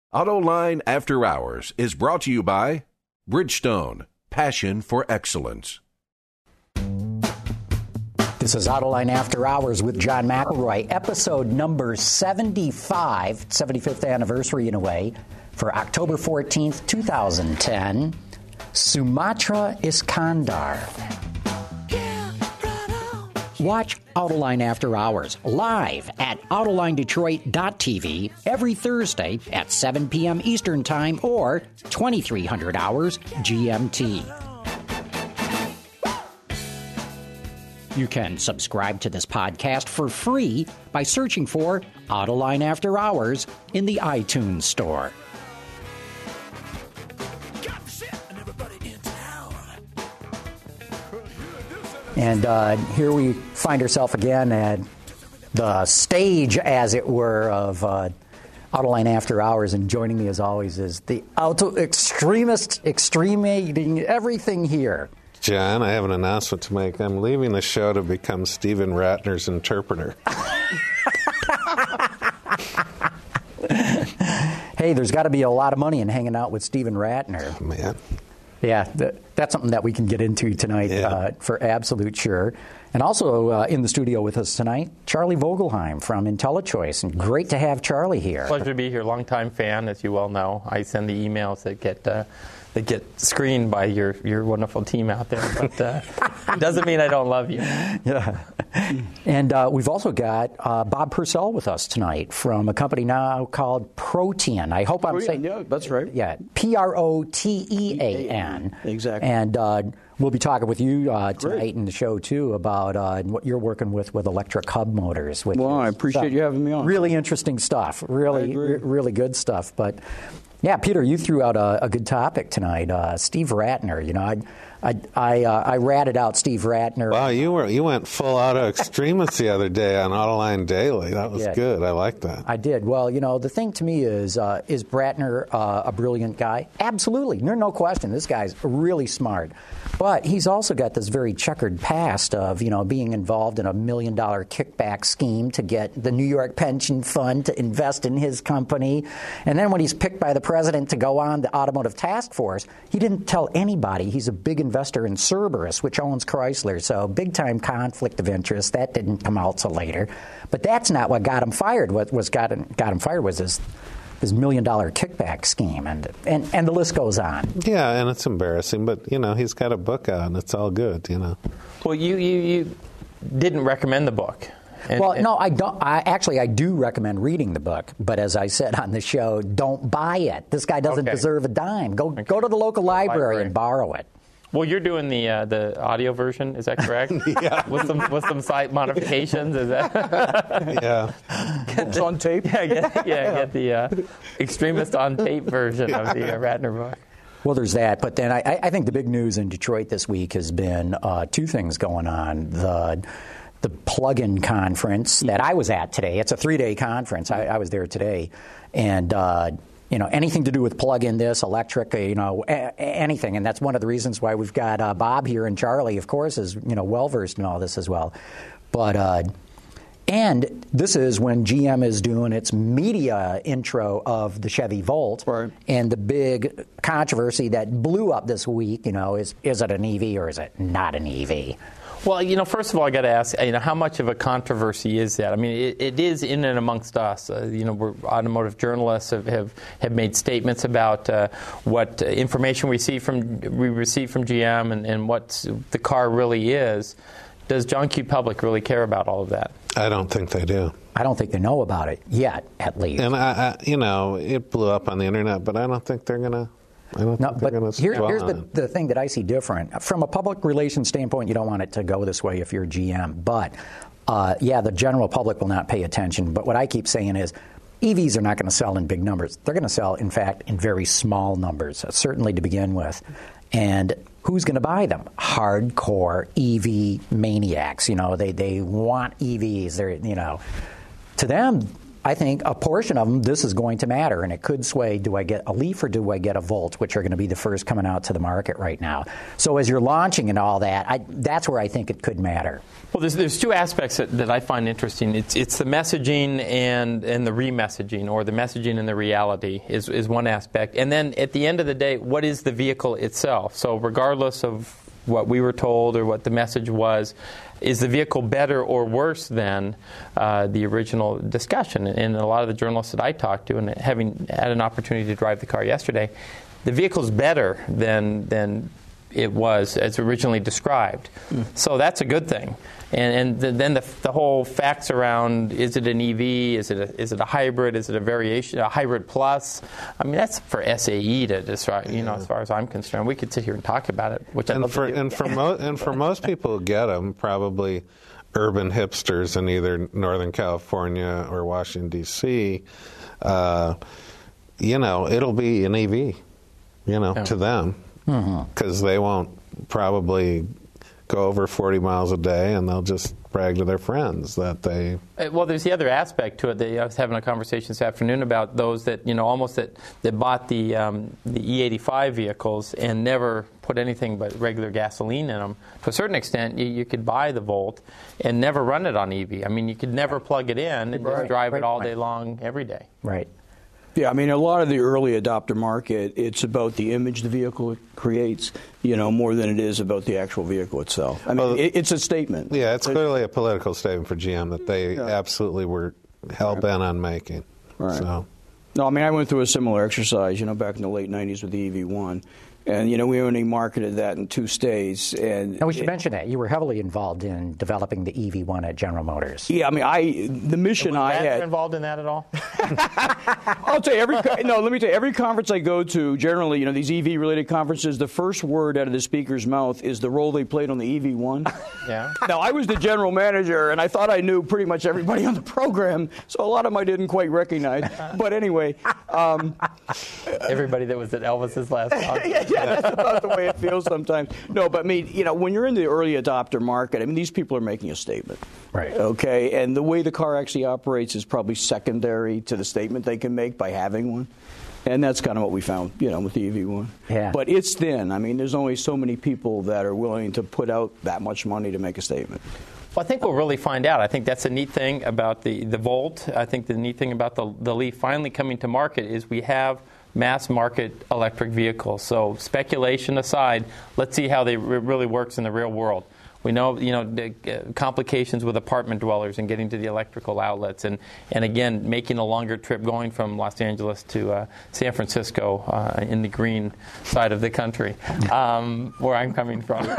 AutoLine After Hours is brought to you by Bridgestone, passion for excellence. This is AutoLine After Hours with John McElroy, episode number 75, 75th anniversary in a way, for October 14th, 2010, Sumatra Iskandar. Watch AutoLine After Hours live at AutoLineDetroit.tv every Thursday at 7 p.m. Eastern Time or 2300 hours GMT. You can subscribe to this podcast for free by searching for AutoLine After Hours in the iTunes Store. And here we find ourselves again at the stage, as it were, of AutoLine After Hours. And joining me, as always, is the auto extremist, extremating everything here. John, I have an announcement to make. I'm leaving the show to become Stephen Ratner's interpreter. Hey, there's got to be a lot of money in hanging out with Stephen Ratner. Oh, man. Yeah, that's something that we can get into tonight for absolute sure. And also in the studio with us tonight, Charlie Vogelheim from IntelliChoice. And great to have Charlie here. Pleasure to be here. Longtime fan, as you well know. I send the emails that get screened by your wonderful team out there. But it doesn't mean I don't love you. Yeah. And we've also got Bob Purcell with us tonight from a company now called Protean. I hope I'm saying... Yeah, that's right. Yeah, Protean. Exactly. And we'll be talking with you tonight in the show, too, about what you're working with electric hub motors. Well, I appreciate you having me on. Really interesting stuff. Really good stuff. But... yeah, Peter, you threw out a good topic tonight. Steve Ratner. You know, I ratted out Steve Ratner. Wow, you went full out of extremist the other day on Autoline Daily. That was good. I like that. I did. Well, you know, the thing to me is Ratner a brilliant guy? Absolutely. No question. This guy's really smart. But he's also got this very checkered past of, you know, being involved in a $1 million kickback scheme to get the New York Pension Fund to invest in his company. And then when he's picked by the president to go on the Automotive Task Force, he didn't tell anybody he's a big investor in Cerberus, which owns Chrysler. So big-time conflict of interest. That didn't come out till later. But that's not what got him fired. What got him fired was this $1 million kickback scheme, and the list goes on. Yeah, and it's embarrassing, but, you know, he's got a book out, and it's all good, you know. Well, you didn't recommend the book. No, I don't. I do recommend reading the book, but as I said on the show, don't buy it. This guy doesn't deserve a dime. Go to the local library and borrow it. Well, you're doing the audio version, is that correct? Yeah. With some slight modifications, is that? Yeah. It's on tape. Get the extremist on tape version of the Ratner book. Well, there's that, but then I think the big news in Detroit this week has been two things going on. The plug-in conference that I was at today. It's a 3-day conference. I was there today, and you know, anything to do with plug-in this, electric, you know, anything. And that's one of the reasons why we've got Bob here, and Charlie, of course, is, you know, well-versed in all this as well. But, and this is when GM is doing its media intro of the Chevy Volt. Right. And the big controversy that blew up this week, you know, is it an EV or is it not an EV? Well, you know, first of all, I got to ask, you know, how much of a controversy is that? I mean, it is in and amongst us. You know, we're automotive journalists have made statements about what information we receive from GM and what the car really is. Does John Q. Public really care about all of that? I don't think they do. I don't think they know about it yet, at least. And you know, it blew up on the internet, but I don't think they're gonna. Here's the thing that I see different. From a public relations standpoint, you don't want it to go this way if you're GM. But, the general public will not pay attention. But what I keep saying is EVs are not going to sell in big numbers. They're going to sell, in fact, in very small numbers, certainly to begin with. And who's going to buy them? Hardcore EV maniacs. You know, they want EVs. They're, you know, to them, I think a portion of them, this is going to matter, and it could sway, do I get a Leaf or do I get a Volt, which are going to be the first coming out to the market right now. So as you're launching and all that, that's where I think it could matter. Well, there's two aspects that I find interesting. It's the messaging and the re-messaging, or the messaging and the reality is one aspect. And then at the end of the day, what is the vehicle itself? So regardless of what we were told or what the message was, is the vehicle better or worse than the original discussion? And a lot of the journalists that I talked to, and having had an opportunity to drive the car yesterday, the vehicle's better than it was as originally described. So that's a good thing. And then the whole facts around, is it an EV, is it a hybrid, is it a variation, a hybrid plus? I mean, that's for SAE to decide, as far as I'm concerned. We could sit here and talk about it, which I'd love to do. And for most people who get them, probably urban hipsters in either Northern California or Washington, D.C., it'll be an EV, to them, because they won't probably go over 40 miles a day, and they'll just brag to their friends that they... Well, there's the other aspect to it. I was having a conversation this afternoon about those that, almost that bought the E85 vehicles and never put anything but regular gasoline in them. To a certain extent, you could buy the Volt and never run it on EV. I mean, you could never plug it in and just drive it all day long, every day. Right. Yeah, I mean, a lot of the early adopter market, it's about the image the vehicle creates, more than it is about the actual vehicle itself. I mean, it's a statement. Yeah, it's clearly a political statement for GM that they absolutely were hell-bent on making. Right. So. No, I mean, I went through a similar exercise, back in the late 90s with the EV1. And, we only marketed that in 2 states. And we should mention that. You were heavily involved in developing the EV1 at General Motors. Yeah, I mean, the mission I had... involved in that at all? I'll tell you, let me tell you, every conference I go to, generally, these EV-related conferences, the first word out of the speaker's mouth is the role they played on the EV1. Yeah. Now, I was the general manager, and I thought I knew pretty much everybody on the program, so a lot of them I didn't quite recognize. But anyway... everybody that was at Elvis's last conference. Yeah, that's about the way it feels sometimes. No, but I mean, when you're in the early adopter market, I mean, these people are making a statement. Right. Okay, and the way the car actually operates is probably secondary to the statement they can make by having one. And that's kind of what we found, with the EV1. Yeah. But it's thin. I mean, there's only so many people that are willing to put out that much money to make a statement. Well, I think we'll really find out. I think that's a neat thing about the Volt. I think the neat thing about the Leaf finally coming to market is we have mass market electric vehicles. So speculation aside, let's see how they really works in the real world. We know, the complications with apartment dwellers and getting to the electrical outlets, and again, making a longer trip going from Los Angeles to San Francisco in the green side of the country, where I'm coming from.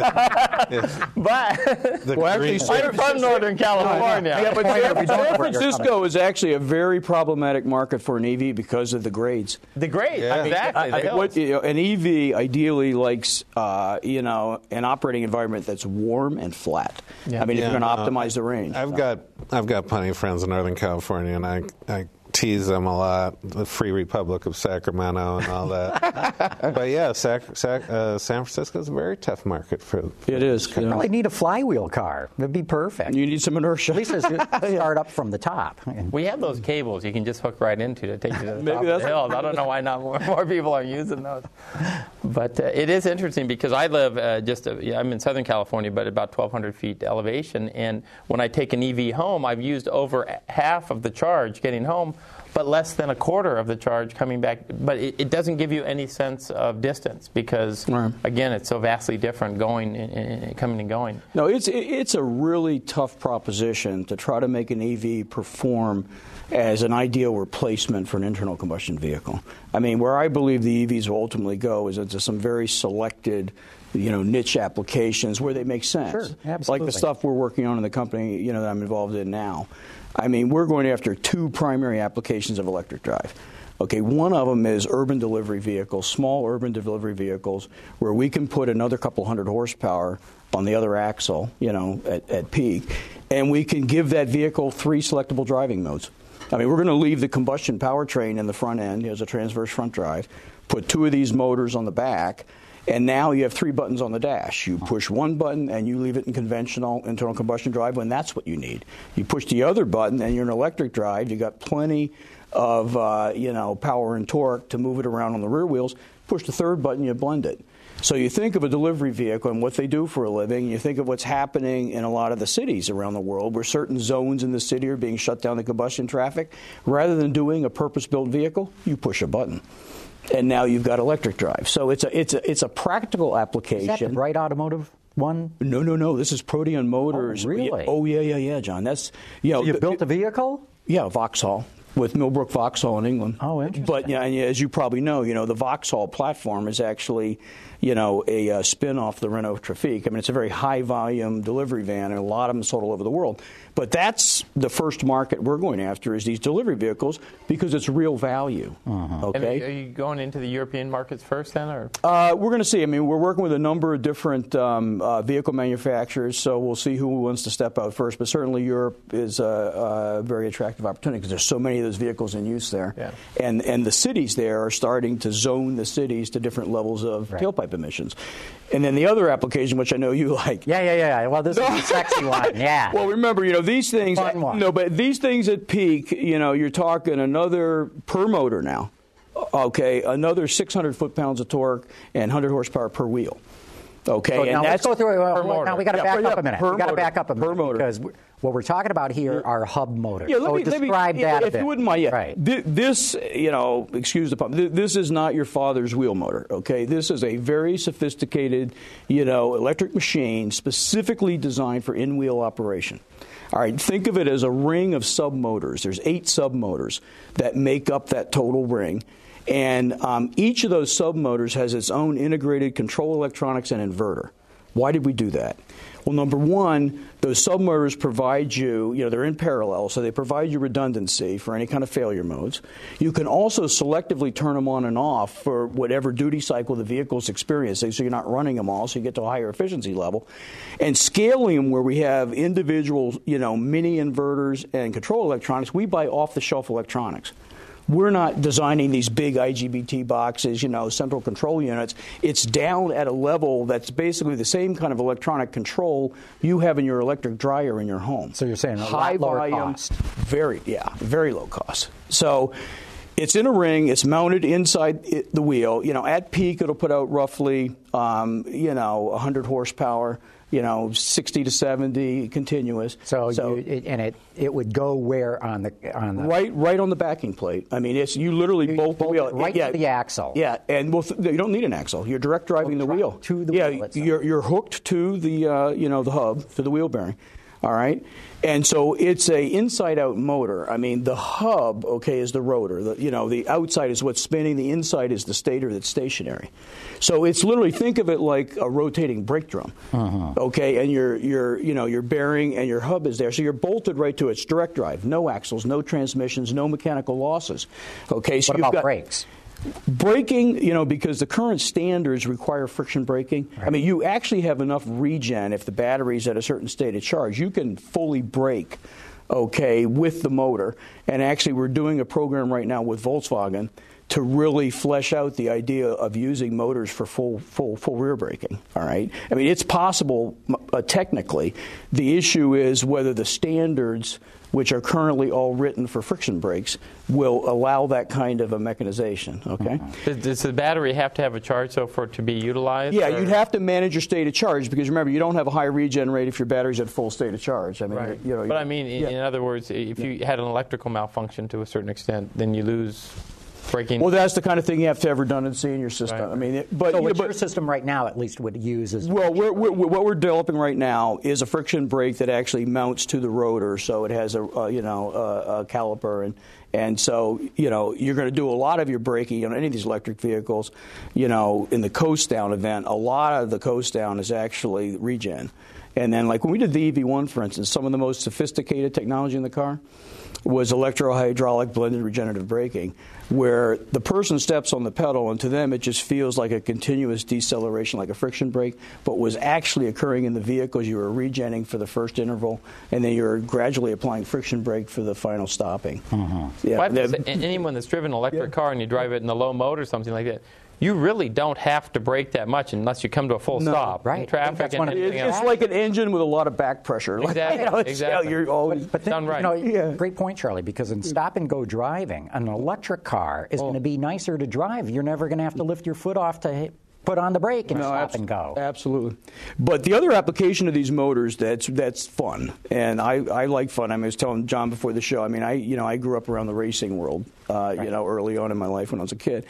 But I'm from Northern California. Yeah, but San Francisco is actually a very problematic market for an EV because of the grades. The grades, exactly. An EV ideally likes, an operating environment that's warm and flat. Yeah. I mean, if you're going to optimize the range. I've got plenty of friends in Northern California, and I tease them a lot, the Free Republic of Sacramento and all that. But yeah, San Francisco is a very tough market for it is. You really need a flywheel car. It'd be perfect. You need some inertia. At least it's start up from the top. We have those cables you can just hook right into to take you to the top of the hills. I don't know why not more people are using those. But it is interesting because I live I'm in Southern California, but about 1,200 feet elevation. And when I take an EV home, I've used over half of the charge getting home, but less than a quarter of the charge coming back. But it doesn't give you any sense of distance because, again, it's so vastly different coming and going. No, it's a really tough proposition to try to make an EV perform as an ideal replacement for an internal combustion vehicle. I mean, where I believe the EVs will ultimately go is into some very selected, niche applications where they make sense. Sure, absolutely. Like the stuff we're working on in the company, that I'm involved in now. I mean, we're going after 2 primary applications of electric drive. Okay, one of them is urban delivery vehicles, small urban delivery vehicles, where we can put another couple hundred horsepower on the other axle, at peak, and we can give that vehicle 3 selectable driving modes. I mean, we're going to leave the combustion powertrain in the front end. It has a transverse front drive. Put 2 of these motors on the back. And now you have 3 buttons on the dash. You push one button and you leave it in conventional internal combustion drive when that's what you need. You push the other button and you're in electric drive. You got plenty of power and torque to move it around on the rear wheels. Push the third button, you blend it. So you think of a delivery vehicle and what they do for a living. You think of what's happening in a lot of the cities around the world where certain zones in the city are being shut down to combustion traffic. Rather than doing a purpose-built vehicle, you push a button. And now you've got electric drive. So it's a practical application. Is that the Bright Automotive one? No. This is Protean Motors. Oh, really? Yeah, John. That's So you built a vehicle? Yeah, Vauxhall. With Millbrook Vauxhall in England. Oh, interesting. But and as you probably know, the Vauxhall platform is actually, a spin-off of the Renault Trafic. I mean, it's a very high-volume delivery van, and a lot of them sold all over the world. But that's the first market we're going after is these delivery vehicles because it's real value. Okay. And are you going into the European markets first then, or? We're going to see. I mean, we're working with a number of different vehicle manufacturers, so we'll see who wants to step out first. But certainly Europe is a very attractive opportunity because there's so many of those vehicles in use there. Yeah. And the cities there are starting to zone the cities to different levels of tailpipe emissions. And then the other application, which I know you like. Yeah. Well, this is the sexy one. Yeah. Well, remember, these things. Fun one. No, but these things at peak, you're talking another per motor now. Okay, another 600 foot-pounds of torque and 100 horsepower per wheel. Okay, So and now let's go through. Now we got to back up a minute. We got to back up a minute because what we're talking about here are hub motors. Yeah, let me describe that if you wouldn't mind. Yeah, right. This, excuse the pun. This is not your father's wheel motor. Okay, this is a very sophisticated, electric machine specifically designed for in-wheel operation. All right, think of it as a ring of sub-motors. There's 8 sub-motors that make up that total ring. And each of those sub-motors has its own integrated control electronics and inverter. Why did we do that? Well, number one, those sub-motors provide you, they're in parallel, so they provide you redundancy for any kind of failure modes. You can also selectively turn them on and off for whatever duty cycle the vehicle's experiencing, so you're not running them all, so you get to a higher efficiency level. And scaling them where we have individual, mini inverters and control electronics, we buy off-the-shelf electronics. We're not designing these big IGBT boxes, central control units. It's down at a level that's basically the same kind of electronic control you have in your electric dryer in your home. So you're saying a high lot lower volume, cost. very low cost. So it's in a ring. It's mounted inside the wheel. At peak, it'll put out roughly, 100 horsepower. 60 to 70 continuous. So it would go where on the right on the backing plate. I mean, you literally bolt the wheel right to the axle. Yeah, and you don't need an axle. You're direct driving the wheel to the wheel itself. You're hooked to the the hub, to the wheel bearing. All right, and so it's a inside-out motor. I mean, the hub, is the rotor. The outside is what's spinning. The inside is the stator that's stationary. So it's literally, think of it like a rotating brake drum. Okay, and your bearing and your hub is there. So you're bolted right to it. It's direct drive, no axles, no transmissions, no mechanical losses. Okay, so what about brakes? Braking, because the current standards require friction braking. Right. I mean, you actually have enough regen if the battery's at a certain state of charge. You can fully brake, with the motor. And actually, we're doing a program right now with Volkswagen to really flesh out the idea of using motors for full rear braking. All right. I mean, it's possible technically. The issue is whether the standards, which are currently all written for friction brakes, will allow that kind of a mechanization. Okay. Does the battery have to have a charge for it to be utilized? Yeah, you'd have to manage your state of charge because remember, you don't have a high regen rate if your battery's at full state of charge. I mean, right. But I mean, in other words, if you had an electrical malfunction to a certain extent, then you lose braking. Well, that's the kind of thing you have to have redundancy in your system. Right. I mean, your system right now at least would use is what we're developing right now is a friction brake that actually mounts to the rotor, so it has a caliper And so, you're going to do a lot of your braking on any of these electric vehicles. In the coast down event, a lot of the coast down is actually regen. And then, like when we did the EV1, for instance, some of the most sophisticated technology in the car was electro-hydraulic blended regenerative braking, where the person steps on the pedal, and to them it just feels like a continuous deceleration, like a friction brake, but was actually occurring in the vehicle as you were regenning for the first interval, and then you're gradually applying friction brake for the final stopping. Yeah. Well, anyone that's driven an electric car and you drive it in a low mode or something like that, you really don't have to brake that much unless you come to a full stop. Right. In traffic and anything else. It's like an engine with a lot of back pressure. Exactly. Exactly. You're always But then, done right. Great point, Charlie, because in stop-and-go driving, an electric car is going to be nicer to drive. You're never going to have to lift your foot off to put on the brake and stop and go. Absolutely. But the other application of these motors that's fun, and I like fun. I was telling John before the show, I grew up around the racing world, early on in my life when I was a kid.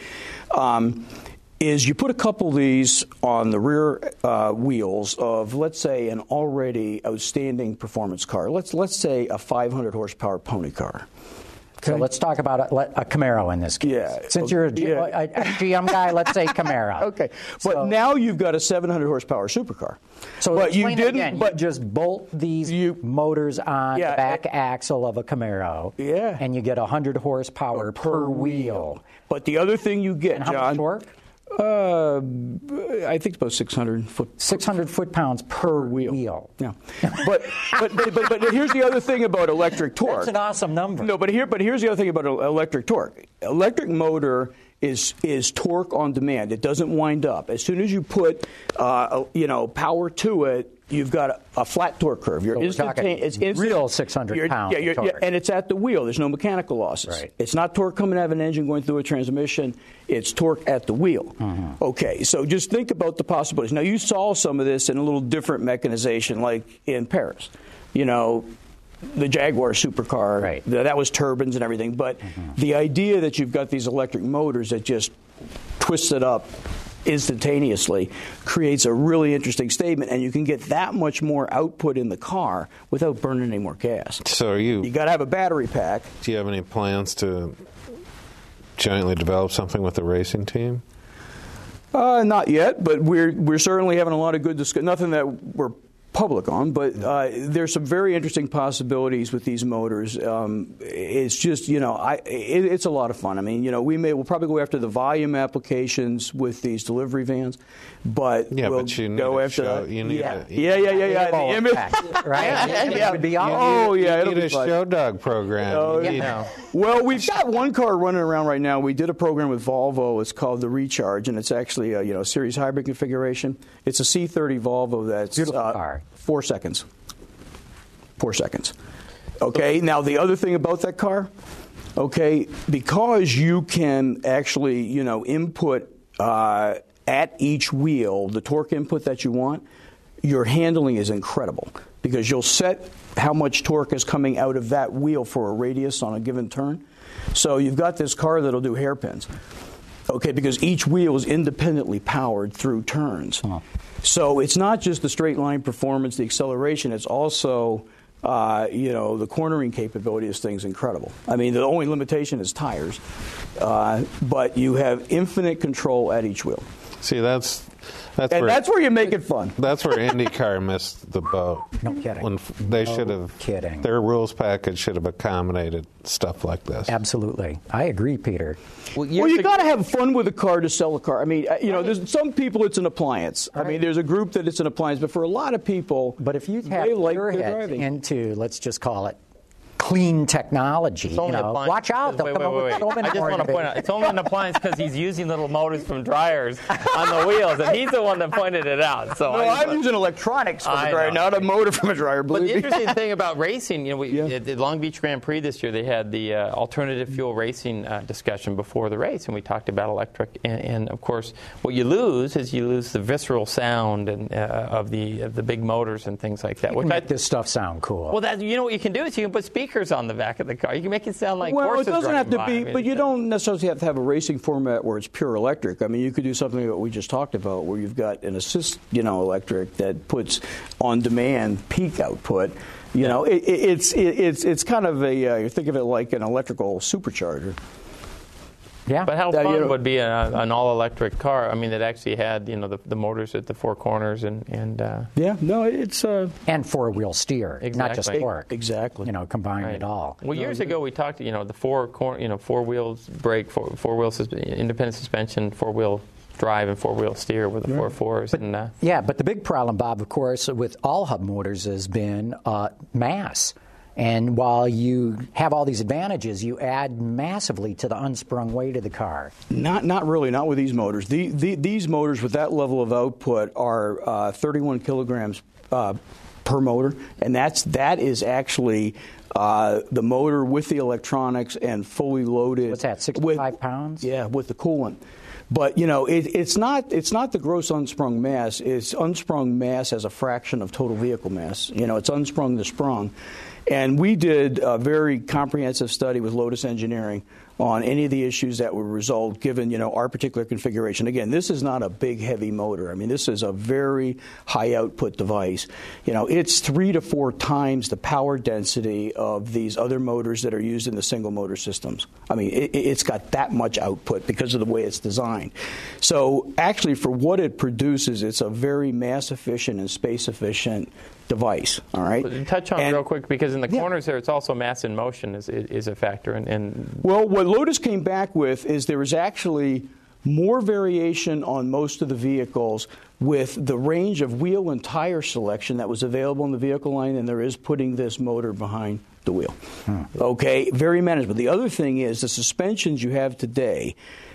Is you put a couple of these on the rear wheels of, let's say, an already outstanding performance car. Let's say a 500 horsepower pony car. So let's talk about a Camaro in this case. Yeah. Since you're a GM guy, let's say Camaro. Okay. But now you've got a 700 horsepower supercar. So but you didn't. Again, you just bolt these motors on the back axle of a Camaro. Yeah. And you get 100 horsepower per wheel. But the other thing you get, and how John. much torque? I think it's about 600 foot. 600 foot-pounds per wheel. Yeah. But here's the other thing about electric torque. That's an awesome number. No, but here's the other thing about electric torque. Electric motor is torque on demand. It doesn't wind up. As soon as you put power to it, you've got a flat torque curve. You're instantaneous. It's real 600 pounds. Yeah, and it's at the wheel. There's no mechanical losses. Right. It's not torque coming out of an engine going through a transmission. It's torque at the wheel. Okay, so just think about the possibilities. Now, you saw some of this in a little different mechanization, like in Paris. The Jaguar supercar, right. That was turbines and everything. But the idea that you've got these electric motors that just twist it up instantaneously creates a really interesting statement, and you can get that much more output in the car without burning any more gas. So you got to have a battery pack. Do you have any plans to jointly develop something with the racing team? Not yet, but we're certainly having a lot of good discussion. Nothing that we're public on, but there's some very interesting possibilities with these motors. It's just, it's a lot of fun. We'll probably go after the volume applications with these delivery vans, but we'll go after that. You need the image, right? Yeah, would be awesome. it'll be a show dog program. Well, we've got one car running around right now. We did a program with Volvo. It's called the Recharge, and it's actually a series hybrid configuration. It's a C30 Volvo that's beautiful car. 4 seconds. 4 seconds. Okay, now the other thing about that car, because you can actually, input at each wheel the torque input that you want, your handling is incredible because you'll set how much torque is coming out of that wheel for a radius on a given turn. So you've got this car that'll do hairpins. Okay, because each wheel is independently powered through turns. So it's not just the straight line performance, the acceleration, it's also, the cornering capability of this thing's incredible. The only limitation is tires, but you have infinite control at each wheel. See, that's where you make it fun. That's where IndyCar missed the boat. No kidding. When they should have. Kidding. Their rules package should have accommodated stuff like this. Absolutely, I agree, Peter. Well, you got to have fun with a car to sell a car. There's some people it's an appliance. Right. There's a group that it's an appliance, but for a lot of people, but if you have your head into, let's just call it, clean technology, watch out. Wait. I just want to point out, it's only an appliance because he's using little motors from dryers on the wheels, and he's the one that pointed it out. So I'm using electronics from a dryer, not a motor from a dryer. But the interesting thing about racing, at the Long Beach Grand Prix this year, they had the alternative fuel racing discussion before the race, and we talked about electric. And of course, what you lose is the visceral sound and of the big motors and things like that. You can make this stuff sound cool. Well, what you can do is you can put speakers on the back of the car. You can make it sound like horses it doesn't have to by. be, but you don't necessarily have to have a racing format where it's pure electric. You could do something that we just talked about, where you've got an assist, electric that puts on-demand peak output, You know, it's kind of a you think of it like an electrical supercharger. Yeah. But how fun would be an all-electric car? I mean, that actually had the motors at the four corners and yeah, no, it's and four-wheel steer, not just torque. Exactly. You know, combine it all. Well, years ago we talked. The four wheels brake, four-wheel independent suspension, four-wheel drive, and four-wheel steer with the 4.4s. But, yeah, but the big problem, Bob, of course, with all hub motors has been mass. And while you have all these advantages, you add massively to the unsprung weight of the car. Not really, not with these motors. These motors with that level of output are 31 kilograms per motor, and that is actually the motor with the electronics and fully loaded. What's that? 65 pounds? Yeah, with the coolant. But it's not the gross unsprung mass. It's unsprung mass as a fraction of total vehicle mass. It's unsprung to sprung. And we did a very comprehensive study with Lotus Engineering on any of the issues that would result given, our particular configuration. Again, this is not a big, heavy motor. I mean, this is a very high output device. It's 3 to 4 times the power density of these other motors that are used in the single motor systems. I mean, it's got that much output because of the way it's designed. So actually, for what it produces, it's a very mass efficient and space efficient device. All right. Touch on it real quick, because in the corners there, it's also mass in motion is a factor. And well, what Lotus came back with is there was actually more variation on most of the vehicles with the range of wheel and tire selection that was available in the vehicle line than there is putting this motor behind the wheel. Okay, very manageable. The other thing is the suspensions you have today.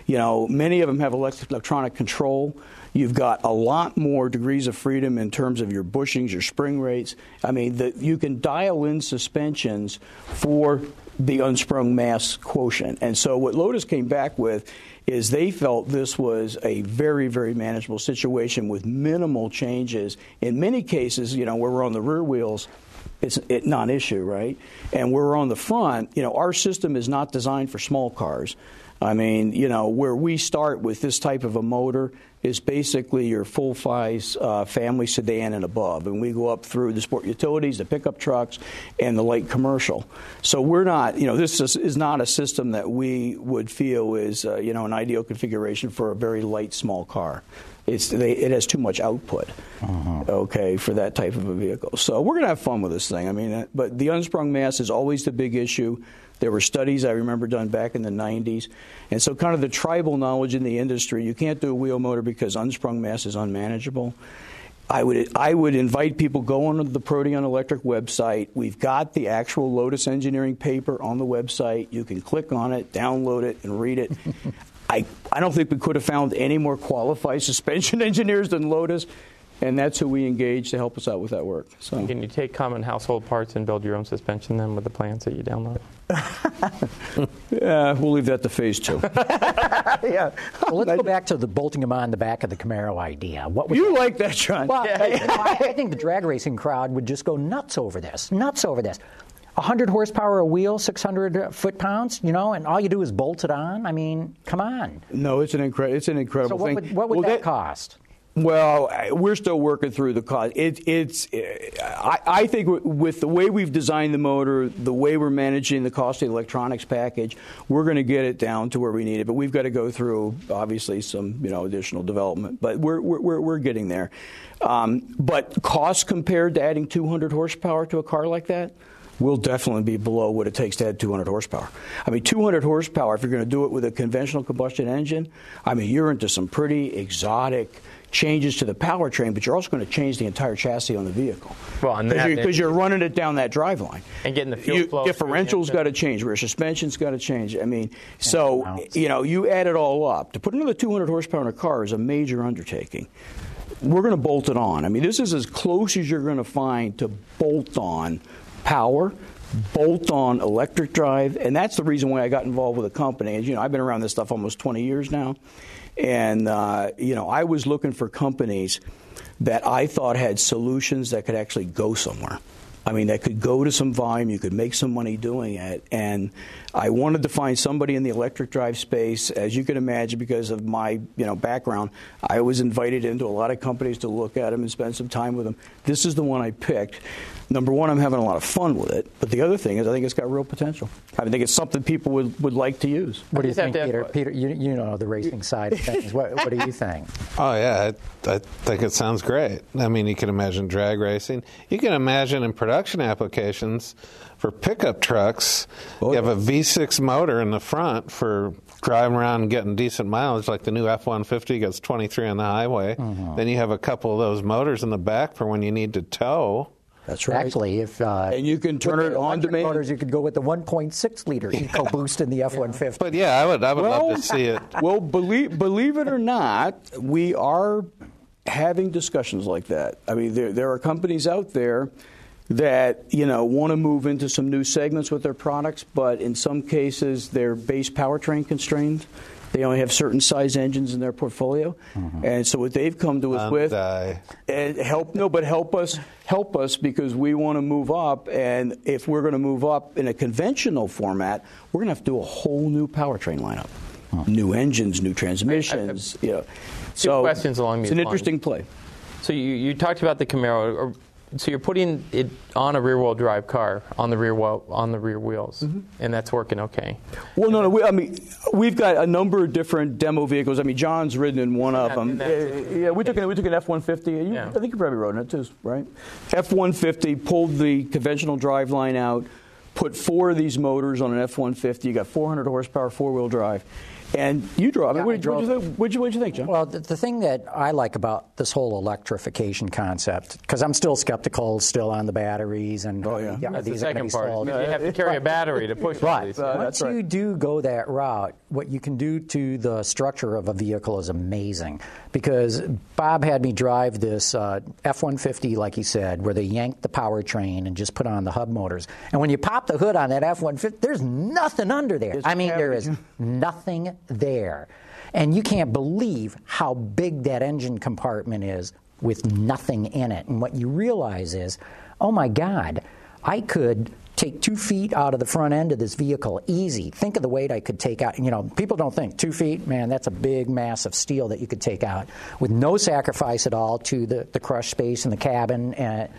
Many of them have electronic control. You've got a lot more degrees of freedom in terms of your bushings, your spring rates. I mean, you can dial in suspensions for the unsprung mass quotient. And so what Lotus came back with is they felt this was a very, very manageable situation with minimal changes. In many cases, where we're on the rear wheels, it's non-issue, right? And where we're on the front, our system is not designed for small cars. I mean, where we start with this type of a motor is basically your full-size family sedan and above. And we go up through the sport utilities, the pickup trucks, and the light commercial. So we're not, this is not a system that we would feel is, an ideal configuration for a very light, small car. It has too much output, okay, for that type of a vehicle. So we're going to have fun with this thing. I mean, but the unsprung mass is always the big issue. There were studies I remember done back in the 90s. And so kind of the tribal knowledge in the industry, you can't do a wheel motor because unsprung mass is unmanageable. I would invite people, go on to the Proteon Electric website. We've got the actual Lotus Engineering paper on the website. You can click on it, download it, and read it. I don't think we could have found any more qualified suspension engineers than Lotus. And that's who we engage to help us out with that work. So, can you take common household parts and build your own suspension then with the plans that you download? Yeah, we'll leave that to phase 2. Yeah. Well, let's go back to the bolting them on the back of the Camaro idea. What was you like that, John? Well, I think the drag racing crowd would just go nuts over this. 100 horsepower a wheel, 600 foot-pounds, and all you do is bolt it on. I mean, come on. No, it's an incredible thing. So what would that cost? Well, we're still working through the cost. I think with the way we've designed the motor, the way we're managing the cost of the electronics package, we're going to get it down to where we need it. But we've got to go through, obviously, some additional development. But we're getting there. But cost compared to adding 200 horsepower to a car like that will definitely be below what it takes to add 200 horsepower. I mean, 200 horsepower, if you're going to do it with a conventional combustion engine, I mean, you're into some pretty exotic changes to the powertrain, but you're also going to change the entire chassis on the vehicle. Well, because you're running it down that drive line. And getting the fuel flow. Differential's got to change. Rear suspension's got to change. I mean, so, you add it all up. To put another 200 horsepower in a car is a major undertaking. We're going to bolt it on. I mean, this is as close as you're going to find to bolt-on power, bolt-on electric drive, and that's the reason why I got involved with the company. As I've been around this stuff almost 20 years now. And, I was looking for companies that I thought had solutions that could actually go somewhere. I mean, that could go to some volume. You could make some money doing it. And I wanted to find somebody in the electric drive space. As you can imagine, because of my background, I was invited into a lot of companies to look at them and spend some time with them. This is the one I picked. Number one, I'm having a lot of fun with it. But the other thing is I think it's got real potential. I think it's something people would like to use. What do you think, Peter? Peter, you know the racing side of things. What do you think? Oh, yeah. I think it sounds great. I mean, you can imagine drag racing. You can imagine in production applications for pickup trucks, you have a V6 motor in the front for driving around and getting decent mileage, like the new F-150 gets 23 on the highway. Mm-hmm. Then you have a couple of those motors in the back for when you need to tow. That's right. Actually, if and you can turn it on demand. Motors, you could go with the 1.6 liter EcoBoost in the F-150. But yeah, I would love to see it. Well, believe it or not, we are having discussions like that. I mean, there are companies out there that want to move into some new segments with their products, but in some cases they're base powertrain constrained. They only have certain size engines in their portfolio, and so what they've come to us with, help us because we want to move up. And if we're going to move up in a conventional format, we're going to have to do a whole new powertrain lineup, new engines, new transmissions. Two questions along these lines. It's an interesting play. So you talked about the Camaro. So you're putting it on a rear-wheel drive car on the rear wheels, and that's working okay. Well, no. We've got a number of different demo vehicles. I mean, John's ridden in one of them. We took an F-150. I think you probably rode in it too, right? F-150, pulled the conventional drive line out, put 4 of these motors on an F-150. You got 400 horsepower four-wheel drive. And you drove. What'd you think, John? Well, the thing that I like about this whole electrification concept, because I'm still skeptical, still on the batteries, and that's the second part. You have to carry a battery to push these. Once you do go that route, what you can do to the structure of a vehicle is amazing. Because Bob had me drive this F-150, like he said, where they yanked the powertrain and just put on the hub motors. And when you pop the hood on that F-150, there's nothing under there. There is nothing there. And you can't believe how big that engine compartment is with nothing in it. And what you realize is, oh my God, I could take 2 feet out of the front end of this vehicle easy. Think of the weight I could take out. People don't think 2 feet, man, that's a big mass of steel that you could take out with no sacrifice at all to the crush space in the cabin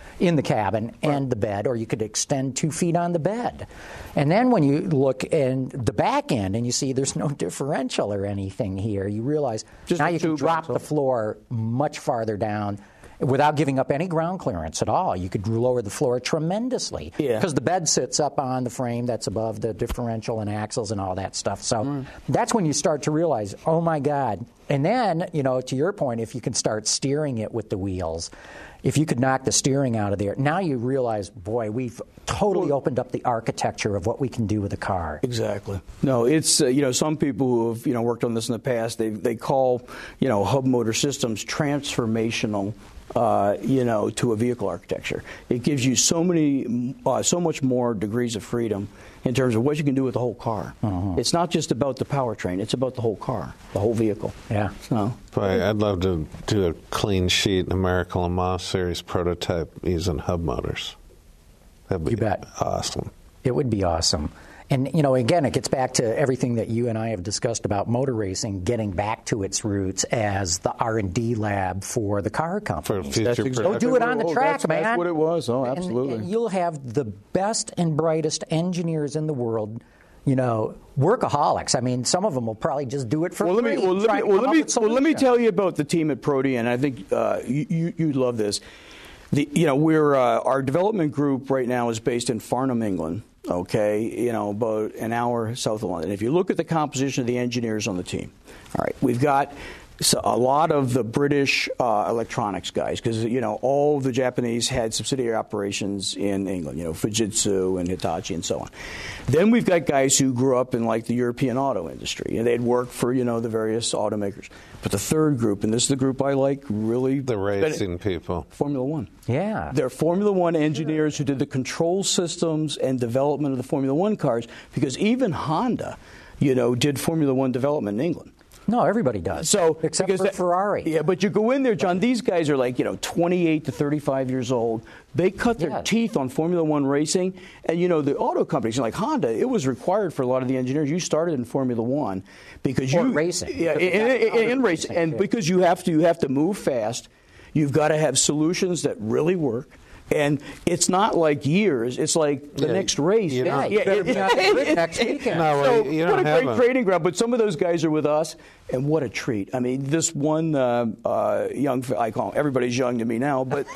and the bed, or you could extend 2 feet on the bed. And then when you look in the back end and you see there's no differential or anything here, you realize now you can drop the floor much farther down without giving up any ground clearance at all. You could lower the floor tremendously because the bed sits up on the frame that's above the differential and axles and all that stuff. So that's when you start to realize, oh my God. And then, to your point, if you can start steering it with the wheels, if you could knock the steering out of there, now you realize, boy, we've totally opened up the architecture of what we can do with a car. Exactly. No, it's, some people who have, worked on this in the past, they call, hub motor systems transformational. To a vehicle architecture. It gives you so much more degrees of freedom in terms of what you can do with the whole car. It's not just about the powertrain; it's about the whole car, the whole vehicle. Yeah. So, boy, I'd love to do a clean sheet American Le Mans series prototype using hub motors. That'd be awesome. It would be awesome. And, again, it gets back to everything that you and I have discussed about motor racing, getting back to its roots as the R&D lab for the car companies. For future production. Go do it on the track, man. That's what it was. Oh, absolutely. And you'll have the best and brightest engineers in the world, workaholics. I mean, some of them will probably just do it for free. Let me tell you about the team at Protean. I think you'd love this. Our development group right now is based in Farnham, England. Okay, about an hour south of London. If you look at the composition of the engineers on the team, all right, we've got a lot of the British electronics guys, because all the Japanese had subsidiary operations in England, Fujitsu and Hitachi and so on. Then we've got guys who grew up in the European auto industry, and they'd worked for the various automakers. But the third group, and this is the group I like really, the racing people, Formula One. Yeah, they're Formula One engineers who did the control systems and development of the Formula One cars, because even Honda, did Formula One development in England. No, everybody does. So except for Ferrari. Yeah, but you go in there, John. These guys are like 28 to 35 years old. They cut their teeth on Formula One racing, and the auto companies like Honda. It was required for a lot of the engineers. You started in Formula One because racing. Yeah, in racing, and because you have to move fast. You've got to have solutions that really work. And it's not like years. It's like the next race. You better be on the grid next weekend. What a great training ground. But some of those guys are with us, and what a treat. I mean, this one young, I call him, everybody's young to me now, but,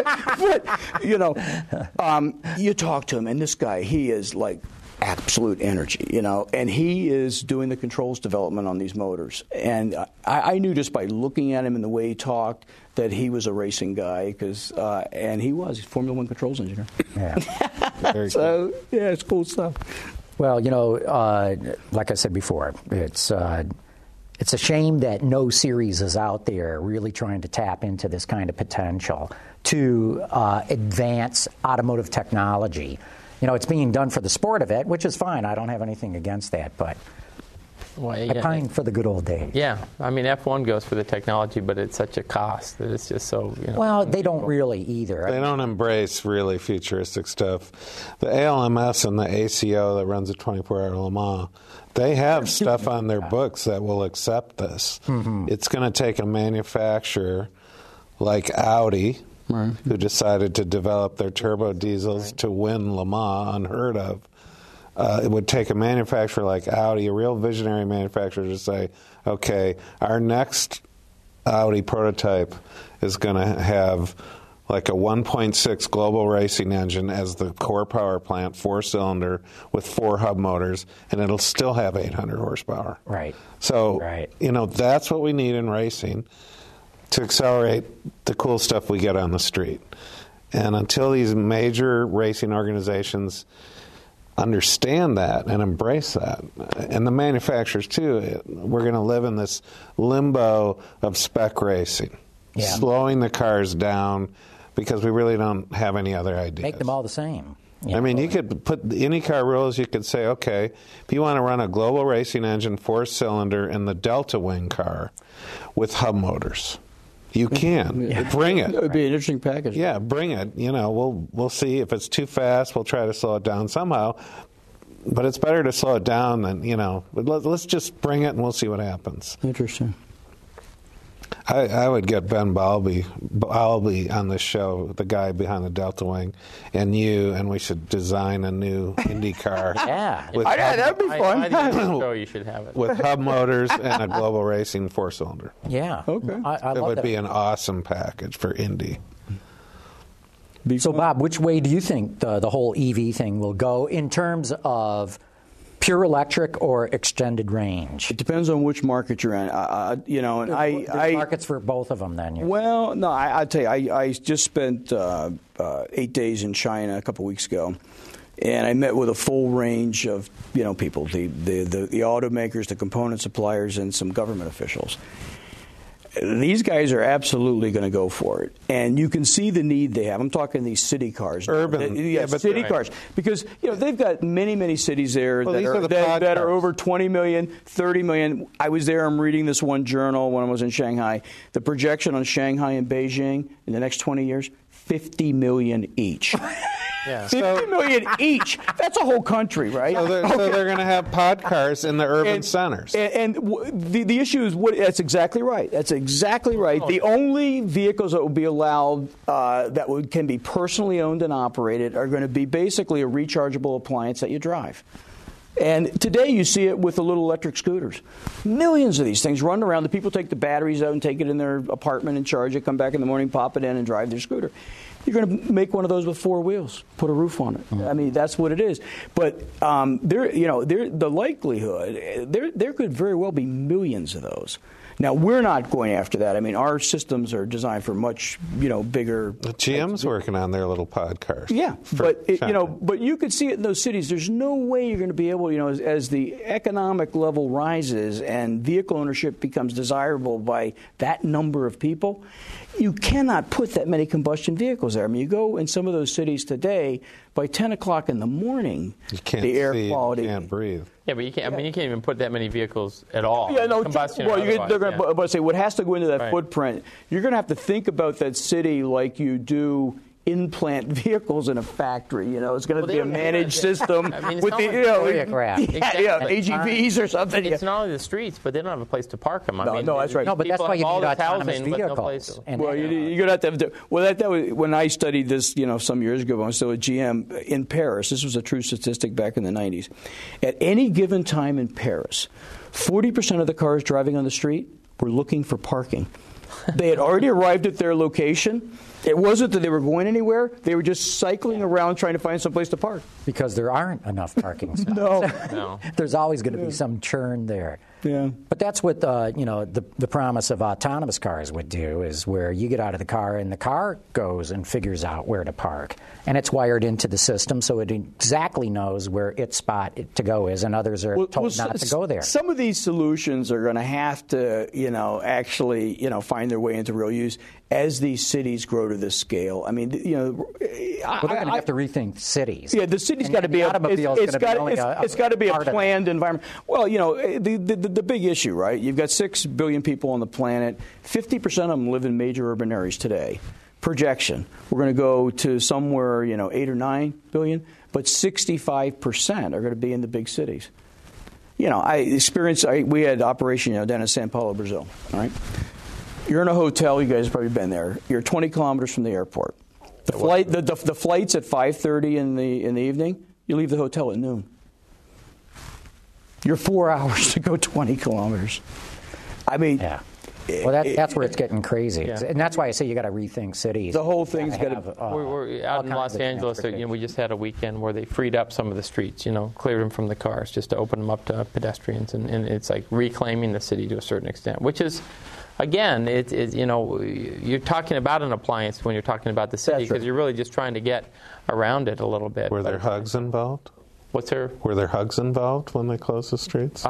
you talk to him, and this guy, he is like absolute energy, and he is doing the controls development on these motors. And I knew just by looking at him and the way he talked that he was a racing guy, and he was. He's a Formula One controls engineer. Yeah. So, yeah, it's cool stuff. Well, like I said before, it's a shame that no series is out there really trying to tap into this kind of potential to advance automotive technology. It's being done for the sport of it, which is fine. I don't have anything against that, but I pine for the good old days. Yeah, I mean, F1 goes for the technology, but it's such a cost that it's just so, Well, they don't really either. They don't embrace really futuristic stuff. The ALMS and the ACO that runs a 24-hour Le Mans, they have stuff on their books that will accept this. Mm-hmm. It's going to take a manufacturer like Audi, who decided to develop their turbo diesels to win Le Mans, unheard of. It would take a manufacturer like Audi, a real visionary manufacturer, to say, okay, our next Audi prototype is going to have like a 1.6 global racing engine as the core power plant, 4-cylinder with 4 hub motors, and it'll still have 800 horsepower. Right. So, that's what we need in racing to accelerate the cool stuff we get on the street. And until these major racing organizations understand that and embrace that, and the manufacturers too, we're going to live in this limbo of spec racing, slowing the cars down because we really don't have any other ideas. Make them all the same. I mean, you could put the IndyCar rules, you could say, okay, if you want to run a global racing engine 4-cylinder in the Delta Wing car with hub motors, you can. Bring it. It would be an interesting package. Yeah, bring it. We'll see if it's too fast. We'll try to slow it down somehow. But it's better to slow it down than, let's just bring it and we'll see what happens. Interesting. I would get Ben Balby on this show, the guy behind the Delta Wing, and we should design a new Indy car. That'd be fun. I think you should have it. With hub motors and a global racing 4-cylinder. Yeah. Okay. It would be an awesome package for Indy. So, Bob, which way do you think the whole EV thing will go in terms of pure electric or extended range? It depends on which market you're in. There's markets for both of them, then. Well, no, I'll tell you, I just spent 8 days in China a couple weeks ago, and I met with a full range of people, the automakers, the component suppliers, and some government officials. These guys are absolutely going to go for it, and you can see the need they have. I'm talking these city cars, urban, city cars, because they've got many cities there that are over 20 million, 30 million. I was there. I'm reading this one journal when I was in Shanghai. The projection on Shanghai and Beijing in the next 20 years, 50 million each. Yeah. 50 million each. That's a whole country, right? So they're going to have pod cars in the urban centers. And the issue is, that's exactly right. That's exactly right. The only vehicles that will be allowed that can be personally owned and operated are going to be basically a rechargeable appliance that you drive. And today you see it with the little electric scooters. Millions of these things run around. The people take the batteries out and take it in their apartment and charge it, come back in the morning, pop it in, and drive their scooter. You're going to make one of those with 4 wheels, put a roof on it. I mean, that's what it is. But the likelihood, there could very well be millions of those. Now, we're not going after that. I mean, our systems are designed for much, bigger. GM's working on their little pod cars. Yeah, but but you could see it in those cities. There's no way you're going to be able, as the economic level rises and vehicle ownership becomes desirable by that number of people, you cannot put that many combustion vehicles there. I mean, you go in some of those cities today, by 10 o'clock in the morning, the air quality. You can't breathe. Yeah, but you can't. I mean, you can't even put that many vehicles at all. Yeah, no. Combustion. Well, they're going to say what has to go into that footprint. You're going to have to think about that city like you do in-plant vehicles in a factory. It's going to be a managed system with the AGVs or something. It's not only the streets, but they don't have a place to park them. No, that's right. No, but that's why you need autonomous vehicles. Well, you're going to have to. Well, that was when I studied this, some years ago when I was still at GM in Paris. This was a true statistic back in the 90s. At any given time in Paris, 40% of the cars driving on the street were looking for parking. They had already arrived at their location. It wasn't that they were going anywhere. They were just cycling around trying to find some place to park. Because there aren't enough parking spots. No. There's always going to be some churn there. Yeah. But that's what the promise of autonomous cars would do, is where you get out of the car and the car goes and figures out where to park. And it's wired into the system so it exactly knows where its spot to go is, and others are told not to go there. Some of these solutions are going to have to, actually, find their way into real use as these cities grow to this scale. I mean, they're going to have to rethink cities. Yeah, the city's got to be it's got to be a planned environment. Well, the big issue, right? You've got 6 billion people on the planet. 50% of them live in major urban areas today. Projection: we're going to go to somewhere, 8 or 9 billion, but 65% are going to be in the big cities. We had operation, down in Sao Paulo, Brazil. All right. You're in a hotel. You guys have probably been there. You're 20 kilometers from the airport. The flight's at 5:30 in the evening. You leave the hotel at noon. You're 4 hours to go 20 kilometers. I mean, yeah. Well, that's where it's getting crazy, and that's why I say you got to rethink cities. The whole thing's got to. We're out in Los Angeles. We just had a weekend where they freed up some of the streets. Cleared them from the cars just to open them up to pedestrians, and it's like reclaiming the city to a certain extent, which is. Again, you're talking about an appliance when you're talking about the city, because you're really just trying to get around it a little bit. Were there hugs involved? Were there hugs involved when they closed the streets?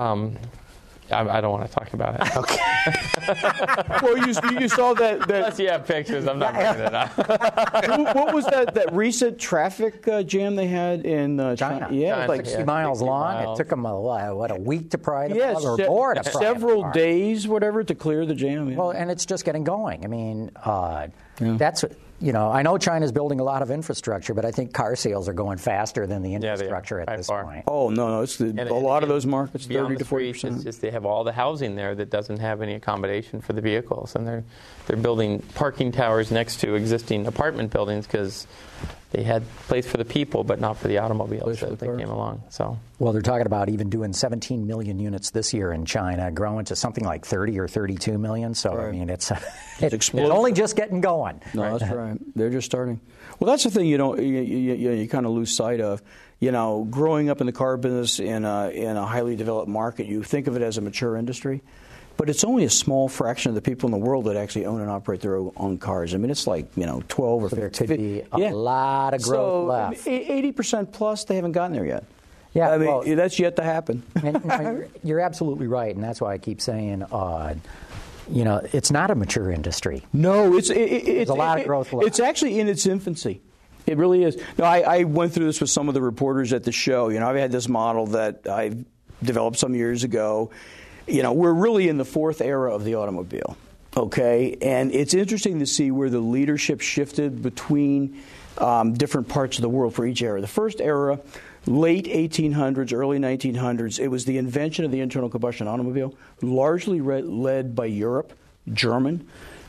I don't want to talk about it. Okay. Well, you saw that. Unless you have pictures, I'm not bringing it up. What was that recent traffic jam they had in China? Yeah, China, like 60 miles long. It took them a week to pry the plug, or more to pry several days, whatever, to clear the jam. Yeah. Well, and it's just getting going. I mean, that's. I know China's building a lot of infrastructure, but I think car sales are going faster than the infrastructure at this point. Oh, no. It's a lot of those markets, 30 to 40%. It's just they have all the housing there that doesn't have any accommodation for the vehicles, and they're building parking towers next to existing apartment buildings because they had place for the people, but not for the automobiles that came along. So, well, they're talking about even doing 17 million units this year in China, growing to something like 30 or 32 million. So, I mean, it's only just getting going. No, that's right. They're just starting. Well, that's the thing you kind of lose sight of. Growing up in the car business in a highly developed market, you think of it as a mature industry. But it's only a small fraction of the people in the world that actually own and operate their own cars. I mean, it's like, 12 or 15. There could be a lot of growth left. 80% plus, they haven't gotten there yet. Yeah, I mean, that's yet to happen. You're absolutely right, and that's why I keep saying, it's not a mature industry. No, it's a lot of growth left. It's actually in its infancy. It really is. No, I went through this with some of the reporters at the show. I've had this model that I developed some years ago. We're really in the fourth era of the automobile, okay? And it's interesting to see where the leadership shifted between different parts of the world for each era. The first era, late 1800s, early 1900s, it was the invention of the internal combustion automobile, largely led by Europe, German,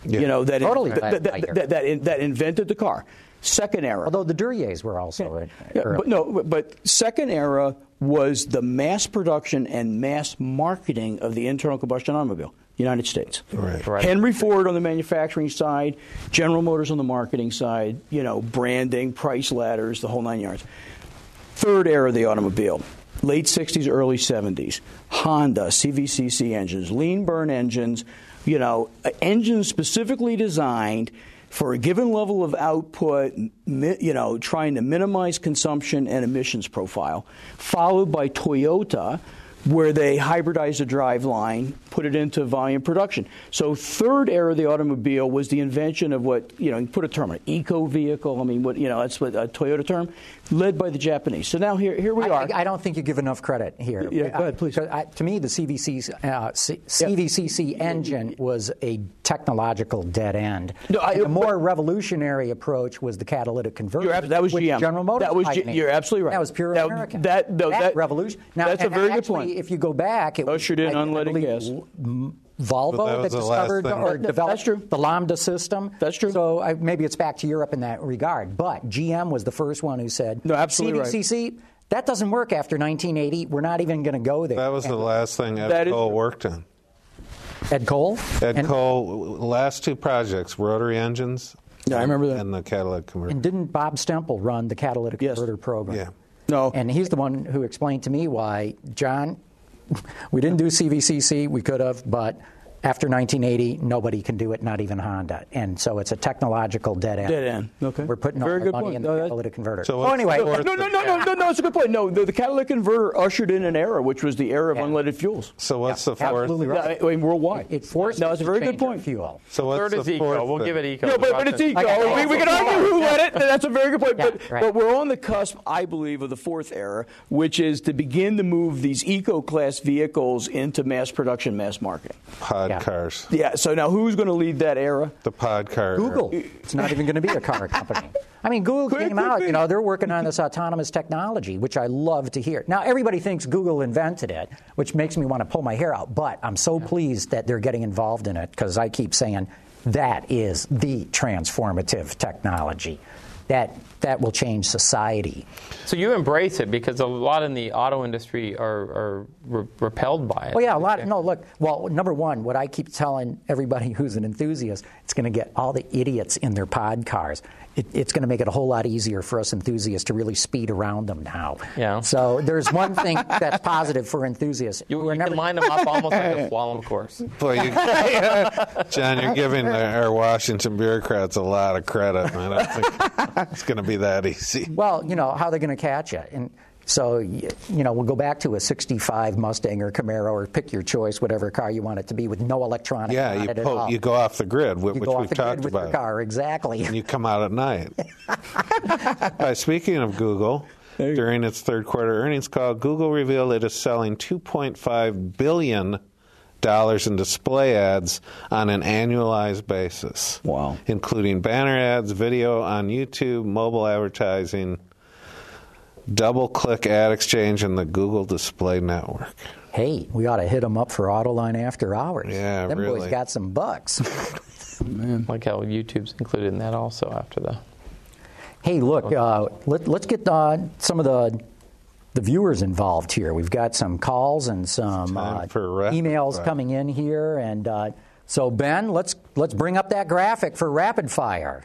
that invented the car. Second era. Although the Duryers were also but second era was the mass production and mass marketing of the internal combustion automobile, United States. Right. Henry Ford on the manufacturing side, General Motors on the marketing side, branding, price ladders, the whole 9 yards. Third era of the automobile, late 60s, early 70s, Honda, CVCC engines, lean burn engines, engines specifically designed for a given level of output, trying to minimize consumption and emissions profile, followed by Toyota where they hybridized the driveline, put it into volume production. So third era of the automobile was the invention of what, you put a term on it, eco vehicle. I mean, that's what a Toyota term, led by the Japanese. So now here we are. I don't think you give enough credit here. Yeah, go ahead, please. To me, the CVCC engine was a technological dead end. The more revolutionary approach was the catalytic converter. That was which GM. General Motors. You're absolutely right. That was pure American. That revolution. Now, that's a very good point. If you go back, it ushered in unleaded gas. Volvo that discovered or developed the Lambda system. That's true. So maybe it's back to Europe in that regard. But GM was the first one who said, no, absolutely CVCC, that doesn't work after 1980. We're not even going to go there. That was the last thing Ed Cole worked on. Ed Cole? Ed Cole, last two projects, rotary engines. Yeah, I remember that. And the catalytic converter. And didn't Bob Stempel run the catalytic converter program? Yeah. No. And he's the one who explained to me why, John, we didn't do CVCC, we could have, but after 1980, nobody can do it, not even Honda. And so it's a technological dead end. Dead end. Okay. We're putting all the money in the catalytic converter. So anyway. No, it's a good point. No, the catalytic converter ushered in an era, which was the era of unleaded fuels. So what's the fourth? Absolutely right. I mean, worldwide. It forced it's a very good point. Fuel. So what's third is the eco. fourth? We'll give it eco. No, but it's eco. We can argue who led it. That's a very good point. But we're on the cusp, I believe, of the fourth era, which is to begin to move these eco-class vehicles into mass production, mass market. Pod cars. Yeah, so now who's going to lead that era? The pod car. Google. It's not even going to be a car company. I mean, Google came out, they're working on this autonomous technology, which I love to hear. Now, everybody thinks Google invented it, which makes me want to pull my hair out, but I'm so pleased that they're getting involved in it because I keep saying that is the transformative technology. That will change society. So you embrace it because a lot in the auto industry are repelled by it. Oh, yeah, a lot. No, look, well, number one, what I keep telling everybody who's an enthusiast, it's going to get all the idiots in their pod cars. It's going to make it a whole lot easier for us enthusiasts to really speed around them now. Yeah. So there's one thing that's positive for enthusiants. You can line them up almost like a slalom course. Boy, John, you're giving our Washington bureaucrats a lot of credit. I don't think it's going to be that easy. Well, how they're going to catch you. And so, we'll go back to a 65 Mustang or Camaro or pick your choice, whatever car you want it to be with no electronics on it at all. You go off the grid, which we've talked with about. Your car, exactly. And you come out at night. Speaking of Google, during its third quarter earnings call, Google revealed it is selling $2.5 billion in display ads on an annualized basis. Wow. Including banner ads, video on YouTube, mobile advertising, double-click ad exchange, and the Google Display Network. Hey, we ought to hit them up for Autoline After Hours. Yeah, them really. Boys got some bucks. Man. Like how YouTube's included in that also after the... Hey, look, let's get some of the viewers involved here. We've got some calls and some emails coming in here. And so, Ben, let's bring up that graphic for Rapid Fire.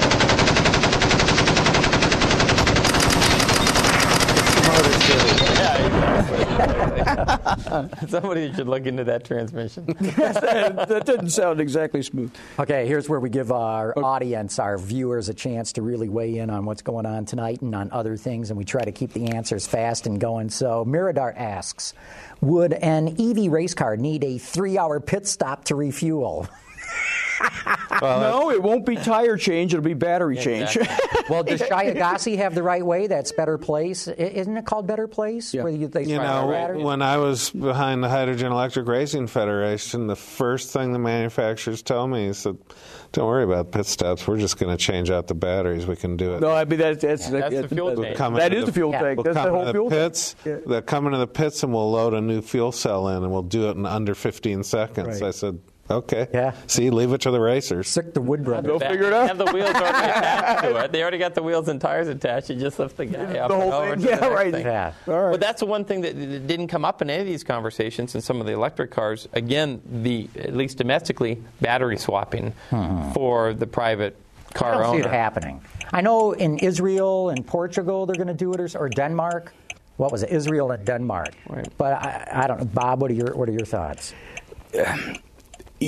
Somebody should look into that transmission. That didn't sound exactly smooth. Okay, here's where we give our audience, our viewers, a chance to really weigh in on what's going on tonight and on other things, and we try to keep the answers fast and going. So Miradar asks, would an EV race car need a 3-hour pit stop to refuel? No, it won't be tire change. It'll be battery change. Well, does Shia Gassi have the right way? That's Better Place. Isn't it called Better Place? Yeah. Where When I was behind the Hydrogen Electric Racing Federation, the first thing the manufacturers told me is that, don't worry about pit stops. We're just going to change out the batteries. We can do it. No, I mean, that's the fuel tank. That is the fuel tank. That's the whole fuel tank. They'll come into the pits and we'll load a new fuel cell in, and we'll do it in under 15 seconds. Right. I said, okay. Yeah. See, leave it to the racers. Sick the Wood Brothers. Go figure it out. Have the wheels already attached to it. They already got the wheels and tires attached. You just lift the guy up The whole and over thing. to Yeah, the next right. thing. Yeah. All right. But that's the one thing that didn't come up in any of these conversations in some of the electric cars. Again, at least domestically, battery swapping for the private car I don't owner. see it happening. I know in Israel and Portugal they're going to do it, or Denmark. What was it? Israel and Denmark. Right. But I don't know. Bob, what are your thoughts?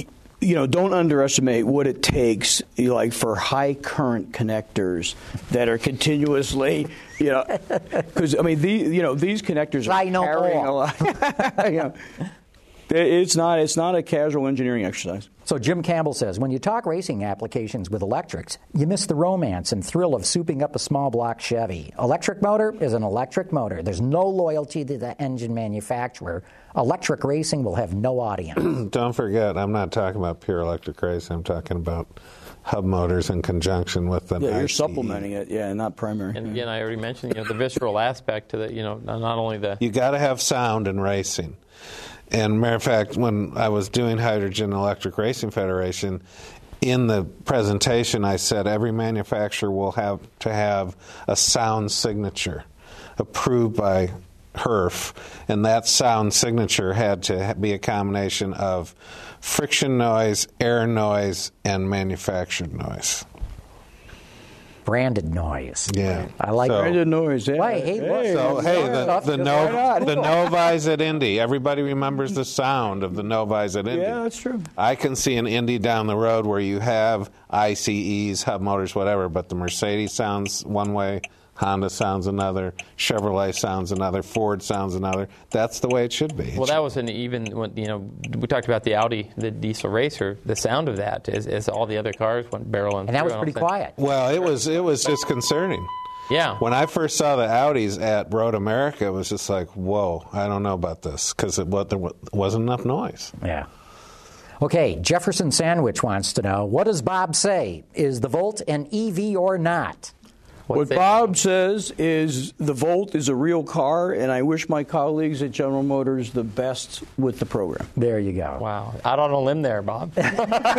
don't underestimate what it takes, like for high current connectors that are continuously, because these connectors are carrying a lot. It's not a casual engineering exercise. So Jim Campbell says, when you talk racing applications with electrics, you miss the romance and thrill of souping up a small block Chevy. Electric motor is an electric motor. There's no loyalty to the engine manufacturer. Electric racing will have no audience. Don't forget, I'm not talking about pure electric racing. I'm talking about hub motors in conjunction with an you're ICE. supplementing it, not primary. And again, I already mentioned the visceral aspect to the, not only the... You got to have sound in racing. And matter of fact, when I was doing Hydrogen Electric Racing Federation, in the presentation I said every manufacturer will have to have a sound signature approved by HERF, and that sound signature had to be a combination of friction noise, air noise, and manufactured noise. Branded noise. Yeah. I like branded noise. Yeah. The Novi's at Indy. Everybody remembers the sound of the Novi's at Indy. Yeah, that's true. I can see an Indy down the road where you have ICEs, hub motors, whatever, but the Mercedes sounds one way, Honda sounds another, Chevrolet sounds another, Ford sounds another. That's the way it should be. Well, that was we talked about the Audi, the diesel racer. The sound of that as all the other cars went barreling. And that was pretty quiet. Well, it was disconcerting. Yeah. When I first saw the Audis at Road America, it was just like, whoa, I don't know about this, because there wasn't enough noise. Yeah. Okay, Jefferson Sandwich wants to know, what does Bob say? Is the Volt an EV or not? What Bob says is the Volt is a real car, and I wish my colleagues at General Motors the best with the program. There you go. Wow. Out on a limb there, Bob. Well,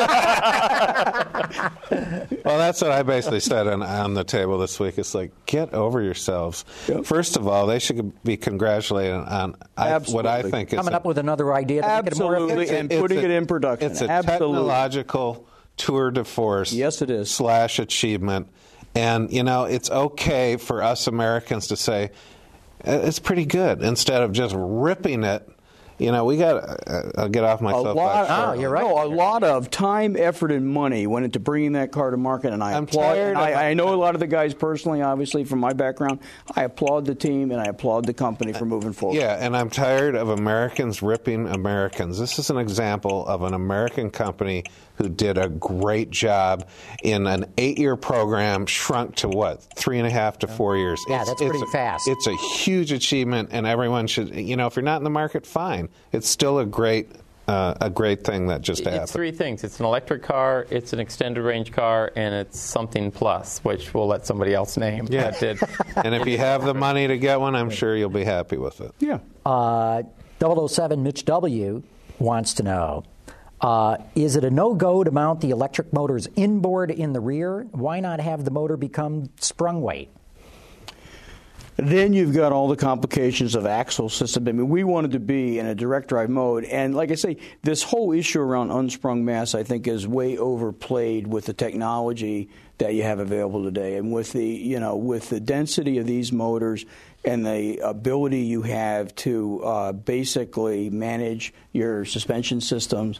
that's what I basically said on the table this week. It's like, get over yourselves. Yep. First of all, they should be congratulated on what I think is coming up with another idea to make it more efficient. And putting it in production. It's a technological tour de force. Yes, it is. / achievement. And, it's okay for us Americans to say, it's pretty good, instead of just ripping it. We got I'll get off my soapbox. You're right. No, a lot of time, effort, and money went into bringing that car to market, and I applaud. I know a lot of the guys personally, obviously, from my background. I applaud the team, and I applaud the company for moving forward. Yeah, and I'm tired of Americans ripping Americans. This is an example of an American company who did a great job in an 8-year program, shrunk to 3.5 to 4 years. Yeah, that's pretty fast. It's a huge achievement, and everyone should, if you're not in the market, fine. It's still a great thing that just happened. It's three things. It's an electric car, it's an extended range car, and it's something plus, which we'll let somebody else name. Yeah. That did. And if you have the money to get one, I'm sure you'll be happy with it. Yeah. 007 Mitch W. wants to know, is it a no-go to mount the electric motor's inboard in the rear? Why not have the motor become sprung weight? Then you've got all the complications of axle system. I mean, we wanted to be in a direct drive mode. And like I say, this whole issue around unsprung mass, I think, is way overplayed with the technology that you have available today. And with the density of these motors and the ability you have to basically manage your suspension systems,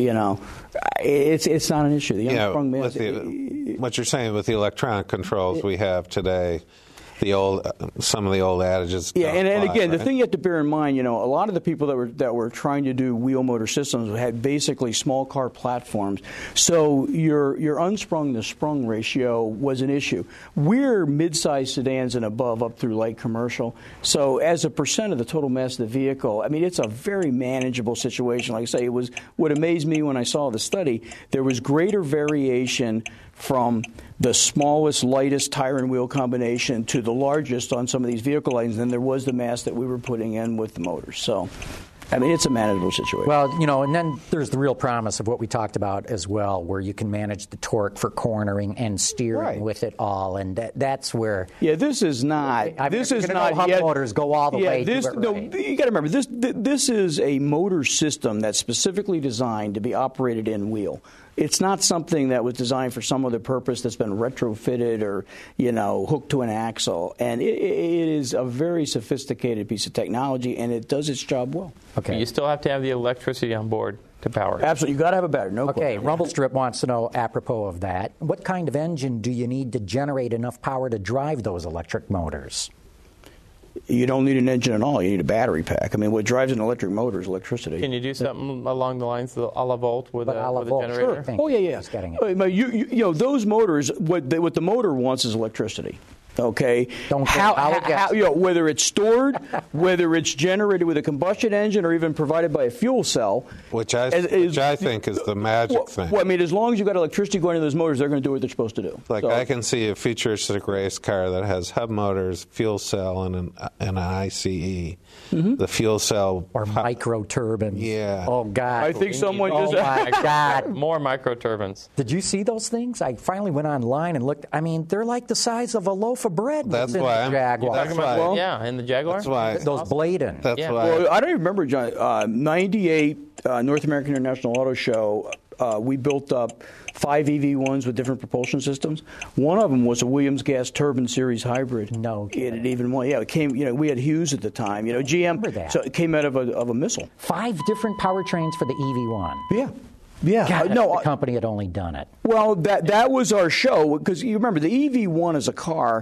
it's not an issue. The unsprung mass. What you're saying with the electronic controls we have today, some of the old adages. Yeah, and again, right? The thing you have to bear in mind, a lot of the people that were trying to do wheel motor systems had basically small car platforms. So your unsprung to sprung ratio was an issue. We're mid-size sedans and above, up through light commercial. So as a percent of the total mass of the vehicle, I mean, it's a very manageable situation. Like I say, it was what amazed me when I saw the study. There was greater variation from the smallest, lightest tire and wheel combination to the largest on some of these vehicle lines than there was the mass that we were putting in with the motors. So, I mean, it's a manageable situation. Well, and then there's the real promise of what we talked about as well, where you can manage the torque for cornering and steering with it all, and that's where. Yeah, this is not. This is not hub yet. Motors go all the way. You got to remember this is a motor system that's specifically designed to be operated in wheel. It's not something that was designed for some other purpose that's been retrofitted or, hooked to an axle. And it is a very sophisticated piece of technology, and it does its job well. Okay. You still have to have the electricity on board. to power it. Absolutely. You got to have a battery. No Okay, question. Rumblestrip wants to know, apropos of that, what kind of engine do you need to generate enough power to drive those electric motors? You don't need an engine at all. You need a battery pack. I mean, what drives an electric motor is electricity. Can you do something along the lines of the a la Volt with But a la a Volt, generator? sure. Thank Oh, yeah, yeah. He's getting it. But you know, those motors, what the motor wants is electricity. Okay. Don't get I'll guess. You know, whether it's stored, whether it's generated with a combustion engine, or even provided by a fuel cell, Which I think is the magic thing. Well, I mean, as long as you've got electricity going into those motors, they're going to do what they're supposed to do. Like So- I can see a futuristic race car that has hub motors, fuel cell, and an ICE. Mm-hmm. The fuel cell Or micro turbines. Yeah. Oh, God. I think someone Oh, just. my God. More microturbines. Did you see those things? I finally went online and looked. I mean, they're like the size of a loaf of bread. That's in why the I'm- Jaguar. that's why- Well, Yeah, in the Jaguar. That's why. Those Bladen. That's Yeah. why. Well, I don't even remember, John. 98 North American International Auto Show, we built up 5 EV1s with different propulsion systems. One of them was a Williams gas turbine series hybrid. No kidding. It even one. Yeah, it came. You know, we had Hughes at the time. You know, remember that. GM. So it came out of a missile. 5 different powertrains for the EV1. Yeah. Yeah. God, no. the company had only done it. Well, that was our show because you remember the EV1 as a car.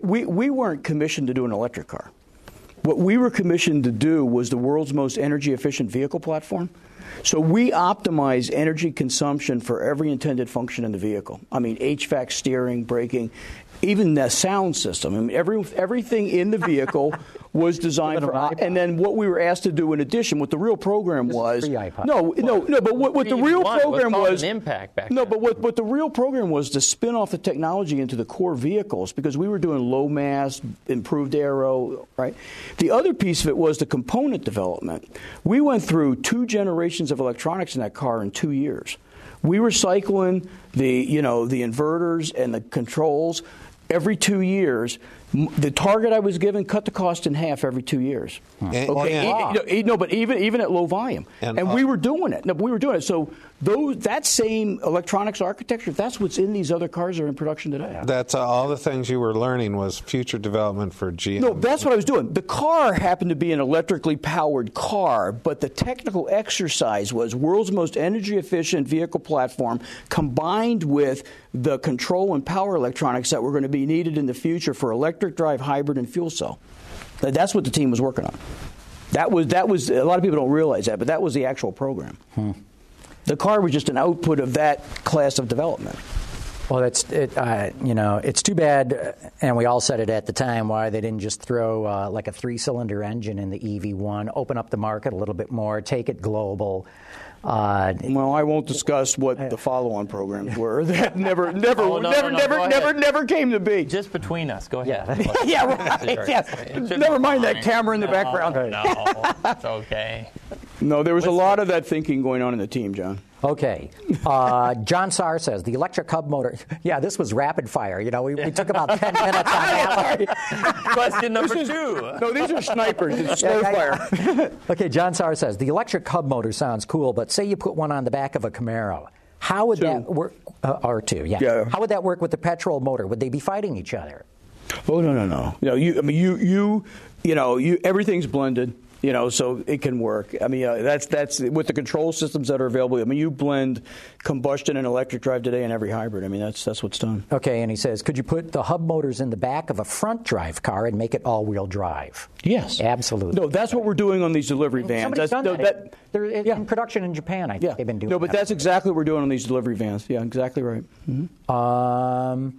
We weren't commissioned to do an electric car. What we were commissioned to do was the world's most energy efficient vehicle platform. So we optimize energy consumption for every intended function in the vehicle. I mean, HVAC, steering, braking, even the sound system. I mean, everything in the vehicle was designed for. And then what we were asked to do in addition, what the real program was. pre-iPod. No. But what the real program was. an impact back No, then. but what the real program was to spin off the technology into the core vehicles because we were doing low mass, improved aero, right? The other piece of it was the component development. We went through 2 generations of electronics in that car in 2 years. We were cycling the inverters and the controls every 2 years. The target I was given cut the cost in half every 2 years. Okay, but even at low volume, and we were doing it. No, we were doing it. So that same electronics architecture, that's what's in these other cars that are in production today. That's all the things you were learning was future development for GM. No, that's what I was doing. The car happened to be an electrically powered car, but the technical exercise was world's most energy efficient vehicle platform combined with the control and power electronics that were going to be needed in the future for electric drive, hybrid, and fuel cell. That's what the team was working on. That was a lot of people don't realize that, but that was the actual program. The car was just an output of that class of development. Well, it's too bad, and we all said it at the time, why they didn't just throw like a 3-cylinder engine in the EV1, open up the market a little bit more, take it global. Well, I won't discuss what the follow-on programs were. That never came to be. Just between us. Go ahead. Yeah, right. Yeah. Never mind that camera in the background. No, it's okay. No, there was a lot of that thinking going on in the team, John. Okay. John Sarr says, the electric hub motor. Yeah, this was rapid fire. You know, we took about 10 minutes on that. Question number 2. No, these are snipers. It's slow fire. Okay, John Sarr says, the electric hub motor sounds cool, but say you put one on the back of a Camaro. How would that work? R2, yeah. Yeah. How would that work with the petrol motor? Would they be fighting each other? Oh, no. Everything's blended. So it can work. I mean, that's with the control systems that are available. I mean, you blend combustion and electric drive today in every hybrid. I mean, that's what's done. Okay, and he says, could you put the hub motors in the back of a front drive car and make it all-wheel drive? Yes, absolutely. No, that's what we're doing on these delivery vans. Somebody's done that. They're in production in Japan. I think they've been doing. No, but that's exactly what we're doing on these delivery vans. Yeah, exactly right. Mm-hmm.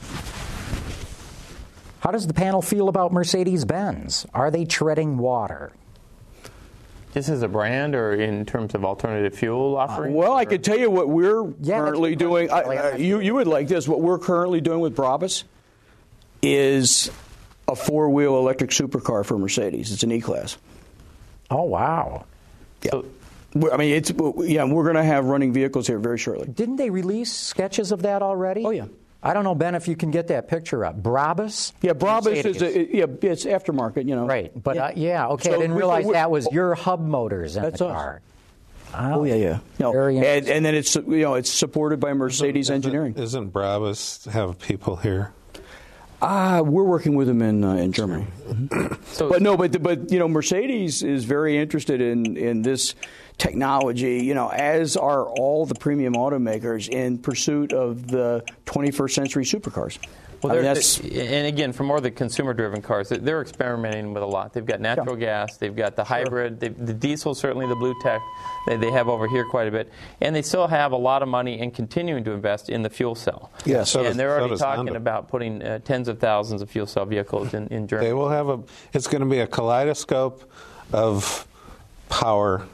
How does the panel feel about Mercedes-Benz? Are they treading water? This is a brand, or in terms of alternative fuel offering? Well, I could tell you what we're currently doing. You would like this. What we're currently doing with Brabus is a 4-wheel electric supercar for Mercedes. It's an E-Class. Oh, wow. Yeah. I mean, we're going to have running vehicles here very shortly. Didn't they release sketches of that already? Oh, yeah. I don't know, Ben, if you can get that picture up. Brabus? Yeah, Brabus it's aftermarket, Right, but okay, So I didn't realize that was your hub motors in the car. Oh, yeah. No, and then it's supported by Mercedes engineering. Isn't Brabus have people here? We're working with them in Germany. So, But Mercedes is very interested in this technology, as are all the premium automakers in pursuit of the 21st century supercars. well, and again, for more of the consumer-driven cars, they're experimenting with a lot. They've got natural gas, they've got the hybrid, the diesel, certainly the blue tech, they have over here quite a bit, and they still have a lot of money and continuing to invest in the fuel cell. Yeah, and they're already talking about putting tens of thousands of fuel cell vehicles in Germany. They will have it's going to be a kaleidoscope of power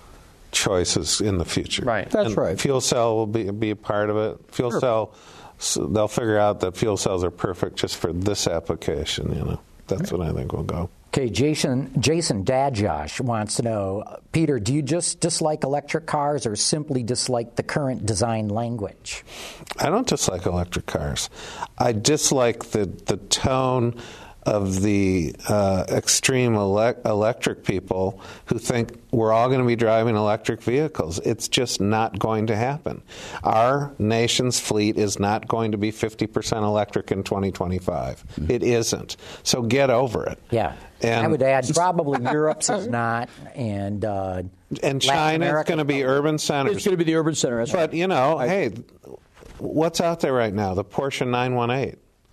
choices in the future. Right. That's right. Fuel cell will be a part of it. Fuel cell, so they'll figure out that fuel cells are perfect just for this application. That's what I think will go. Okay, Jason Dajosh wants to know, Peter, do you just dislike electric cars or simply dislike the current design language? I don't dislike electric cars. I dislike the tone of the extreme electric people who think we're all going to be driving electric vehicles. It's just not going to happen. Our nation's fleet is not going to be 50% electric in 2025. Mm-hmm. It isn't. So get over it. Yeah. And I would add probably Europe's is not, and China's going to be urban centers. It's going to be the urban center. That's but, right. Hey, what's out there right now? The Porsche 918.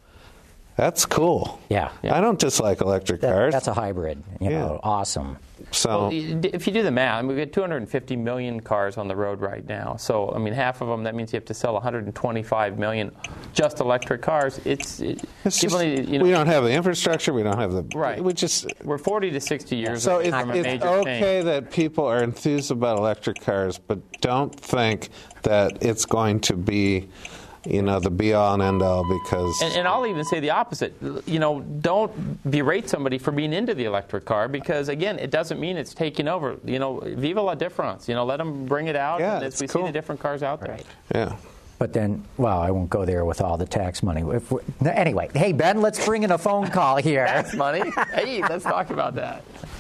That's cool. Yeah. I don't dislike electric cars. That's a hybrid. Awesome. So, if you do the math, we've got 250 million cars on the road right now. So, half of them, that means you have to sell 125 million just electric cars. we don't have the infrastructure. We don't have the... Right. We're 40 to 60 years so away from a major it's okay change. that people are enthused about electric cars, but don't think that it's going to be... the be-all and end-all, because... And I'll even say the opposite. Don't berate somebody for being into the electric car, because, again, it doesn't mean it's taking over. Viva la difference. Let them bring it out as we see the different cars out there. Right. Yeah. But then, I won't go there with all the tax money. Anyway, hey, Ben, let's bring in a phone call here. Tax money? Hey, let's talk about that.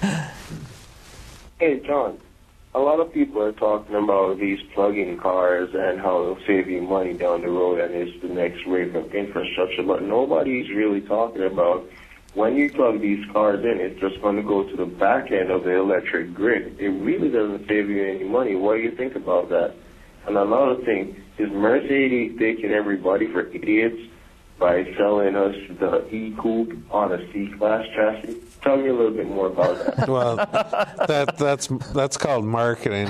Hey, John. A lot of people are talking about these plug-in cars and how it'll save you money down the road and it's the next wave of infrastructure, but nobody's really talking about when you plug these cars in, it's just going to go to the back end of the electric grid. It really doesn't save you any money. What do you think about that? And another thing, is Mercedes taking everybody for idiots by selling us the E-Coupe on a C-Class chassis? Tell me a little bit more about that. Well, that's called marketing.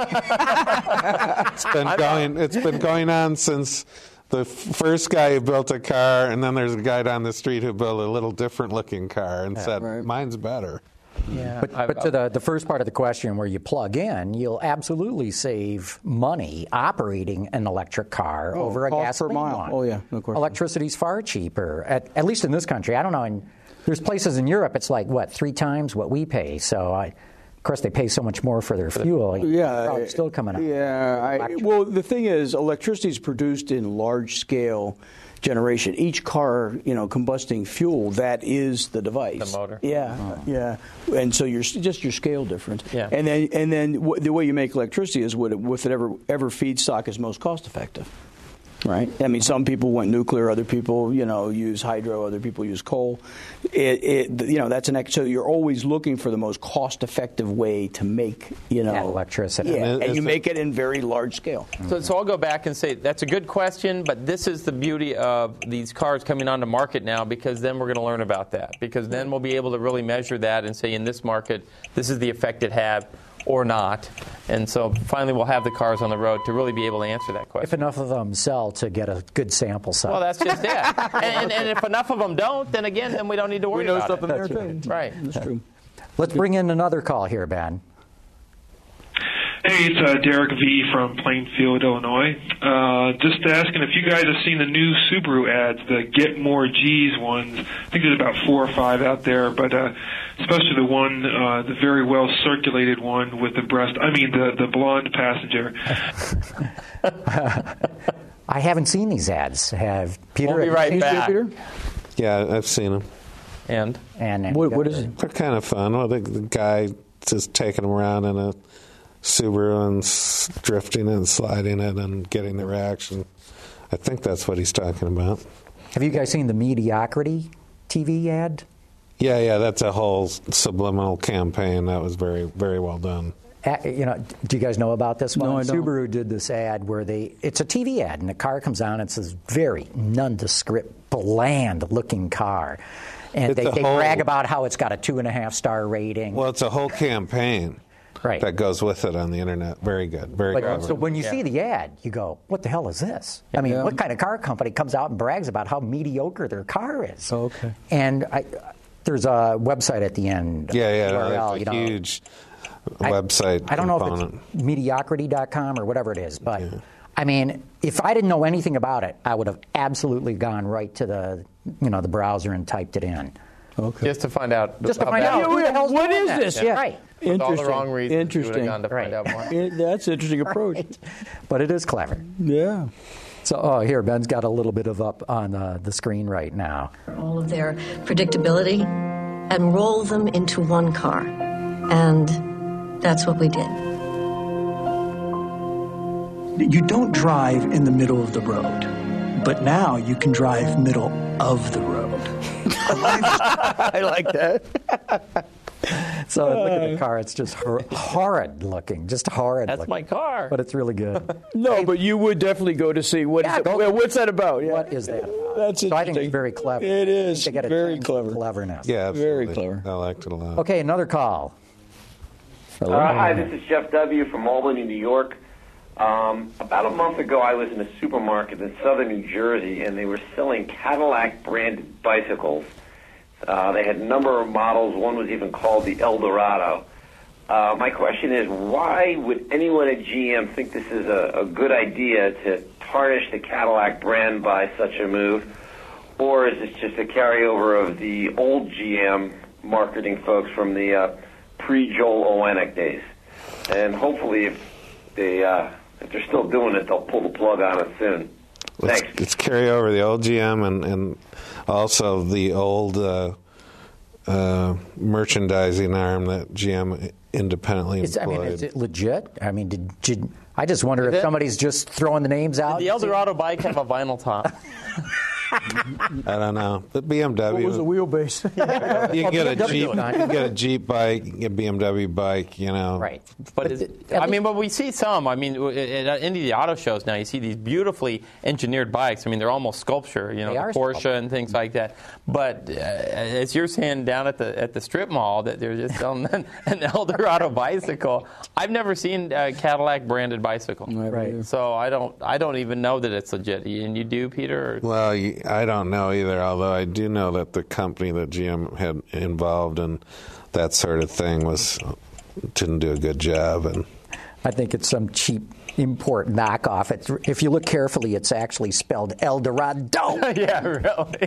It's been going on since the first guy who built a car, and then there's a guy down the street who built a little different-looking car and said, mine's better. Yeah. But to the first part of the question, where you plug in, you'll absolutely save money operating an electric car over a gasoline one. Oh, yeah, no question. Electricity's far cheaper, at least in this country. I don't know. There's places in Europe, it's like, 3 times what we pay. So, of course, they pay so much more for their fuel. Probably still coming up. Yeah. Well, the thing is, electricity is produced in large-scale generation. Each car, combusting fuel, that is the device. The motor. Yeah, yeah. And so your scale difference. Yeah. And then the way you make electricity is with whatever feedstock is most cost effective. Right. Some people went nuclear. Other people, use hydro. Other people use coal. So you're always looking for the most cost-effective way to make, electricity. Yeah, and you make it in very large scale. So I'll go back and say that's a good question, but this is the beauty of these cars coming onto market now, because then we're going to learn about that. Because then we'll be able to really measure that and say, in this market, this is the effect it had, or not. And so finally we'll have the cars on the road to really be able to answer that question. If enough of them sell to get a good sample size. Well, that's just it. and if enough of them don't, then we don't need to worry about it. We know stuff in there, too. Right. That's true. Let's bring in another call here, Ben. Hey, it's Derek V. from Plainfield, Illinois. Just asking if you guys have seen the new Subaru ads, the Get More G's ones. I think there's about 4 or 5 out there, but especially the one, the very well circulated one with the blonde passenger. I haven't seen these ads. Have Peter? We'll be right back. Peter? Yeah, I've seen them. And What is it? They're kind of fun. Well, the guy just taking them around in a Subaru and drifting and sliding it and getting the reaction. I think that's what he's talking about. Have you guys seen the Mediocrity TV ad? Yeah, that's a whole subliminal campaign. That was very, very well done. You know, do you guys know about this one? No, I don't. Subaru did this ad where it's a TV ad, and the car comes on, and it's this very nondescript, bland-looking car. And they brag about how it's got a 2.5-star rating. Well, it's a whole campaign that goes with it on the internet. Very good. Very clever. So when you see the ad, you go, what the hell is this? I mean, what kind of car company comes out and brags about how mediocre their car is? Oh, okay. And there's a website at the end. URL, that's a huge website I don't component. know if it's mediocrity.com or whatever it is, but I mean, if I didn't know anything about it, I would have absolutely gone right to the browser and typed it in. Okay. Just to find out. Who the hell's what doing is that? this? Yeah. Right. With all the wrong reasons, you would have gone to find out more. That's an interesting approach. Right. But it is clever. Yeah. So, here, Ben's got a little bit of up on the screen right now. All of their predictability and roll them into one car. And that's what we did. You don't drive in the middle of the road, but now you can drive middle of the road. I like that. So look at the car. It's just horrid looking. Just horrid That's looking. my car. But it's really good. No, but you would definitely go to see what's that about? Yeah. What is that about? That's so interesting. I think it's very clever. It is They get a very chance clever. for cleverness. Yeah, absolutely. Very clever. I liked it a lot. Okay, another call. Hi, this is Jeff W. from Albany, New York. About a month ago, I was in a supermarket in southern New Jersey, and they were selling Cadillac-branded bicycles. They had a number of models. One was even called the Eldorado. My question is, why would anyone at GM think this is a good idea to tarnish the Cadillac brand by such a move? Or is this just a carryover of the old GM marketing folks from the pre-Joel Owenick days? And hopefully, if they're still doing it, they'll pull the plug on it soon. Thanks. It's carry over the old GM and also the old merchandising arm that GM independently employed. is it legit? I mean, I just wonder if somebody's just throwing the names out. Did the Eldorado bike have a vinyl top? I don't know. The BMW. What was the wheelbase? You can get a Jeep. You can get a Jeep bike. You can get a BMW bike. You know. Right. But but we see some. I mean, at any of the auto shows now, you see these beautifully engineered bikes. I mean, they're almost sculpture. You know, Porsche and things like that. But as you're saying down at the strip mall, that they're just selling an Eldorado bicycle. I've never seen a Cadillac branded bicycle. Right. So I don't even know that it's legit. And you do, Peter? Or? Well, I don't know either, although I do know that the company that GM had involved in that sort of thing didn't do a good job. And I think it's some cheap import knockoff. If you look carefully, it's actually spelled Eldorado. Yeah, really.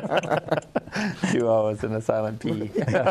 2 O's and a silent P.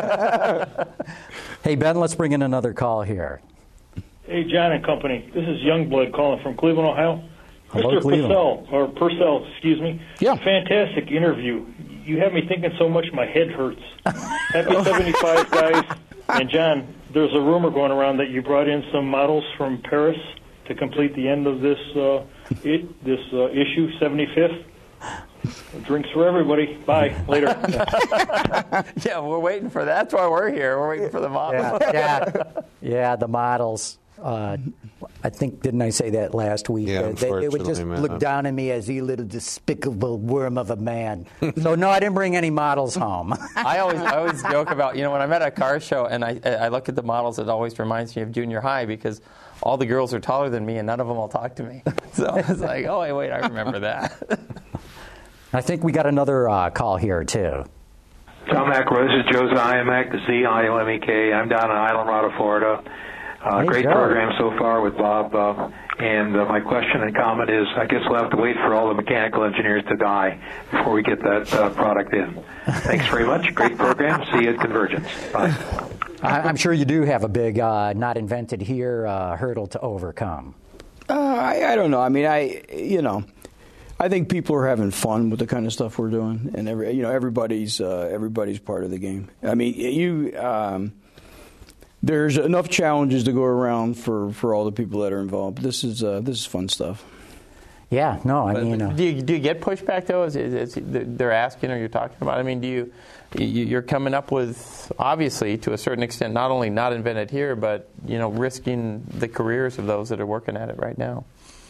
Hey, Ben, let's bring in another call here. Hey, John and company. This is Youngblood calling from Cleveland, Ohio. Hello, Mr. Purcell, excuse me. Yeah. Fantastic interview. You have me thinking so much my head hurts. Happy 75, guys. And, John, there's a rumor going around that you brought in some models from Paris to complete the end of this issue, 75th. Drinks for everybody. Bye. Later. Yeah, we're waiting for that. That's why we're here. We're waiting for the models. Yeah, the models. I think, didn't I say that last week? Yeah, they would just look down at me as you little despicable worm of a man. So, no, I didn't bring any models home. I always joke about, when I'm at a car show and I look at the models, it always reminds me of junior high because all the girls are taller than me and none of them will talk to me. So it's like, oh, wait, I remember that. I think we got another call here, too. Tom Macro, this is Josiah Mac, the C-I-O-M-E-K. I'm down in Islamorada, Florida. Great program so far with Bob. And my question and comment is, I guess we'll have to wait for all the mechanical engineers to die before we get that product in. Thanks very much. Great program. See you at Convergence. Bye. I'm sure you do have a big not invented here hurdle to overcome. I don't know. I mean, I think people are having fun with the kind of stuff we're doing, and everybody's part of the game. I mean, there's enough challenges to go around for all the people that are involved. This is fun stuff. Yeah, no, I mean... Do you get pushback, though, as they're asking or you're talking about? I mean, you're coming up with, obviously, to a certain extent, not only not invented here, but, risking the careers of those that are working at it right now.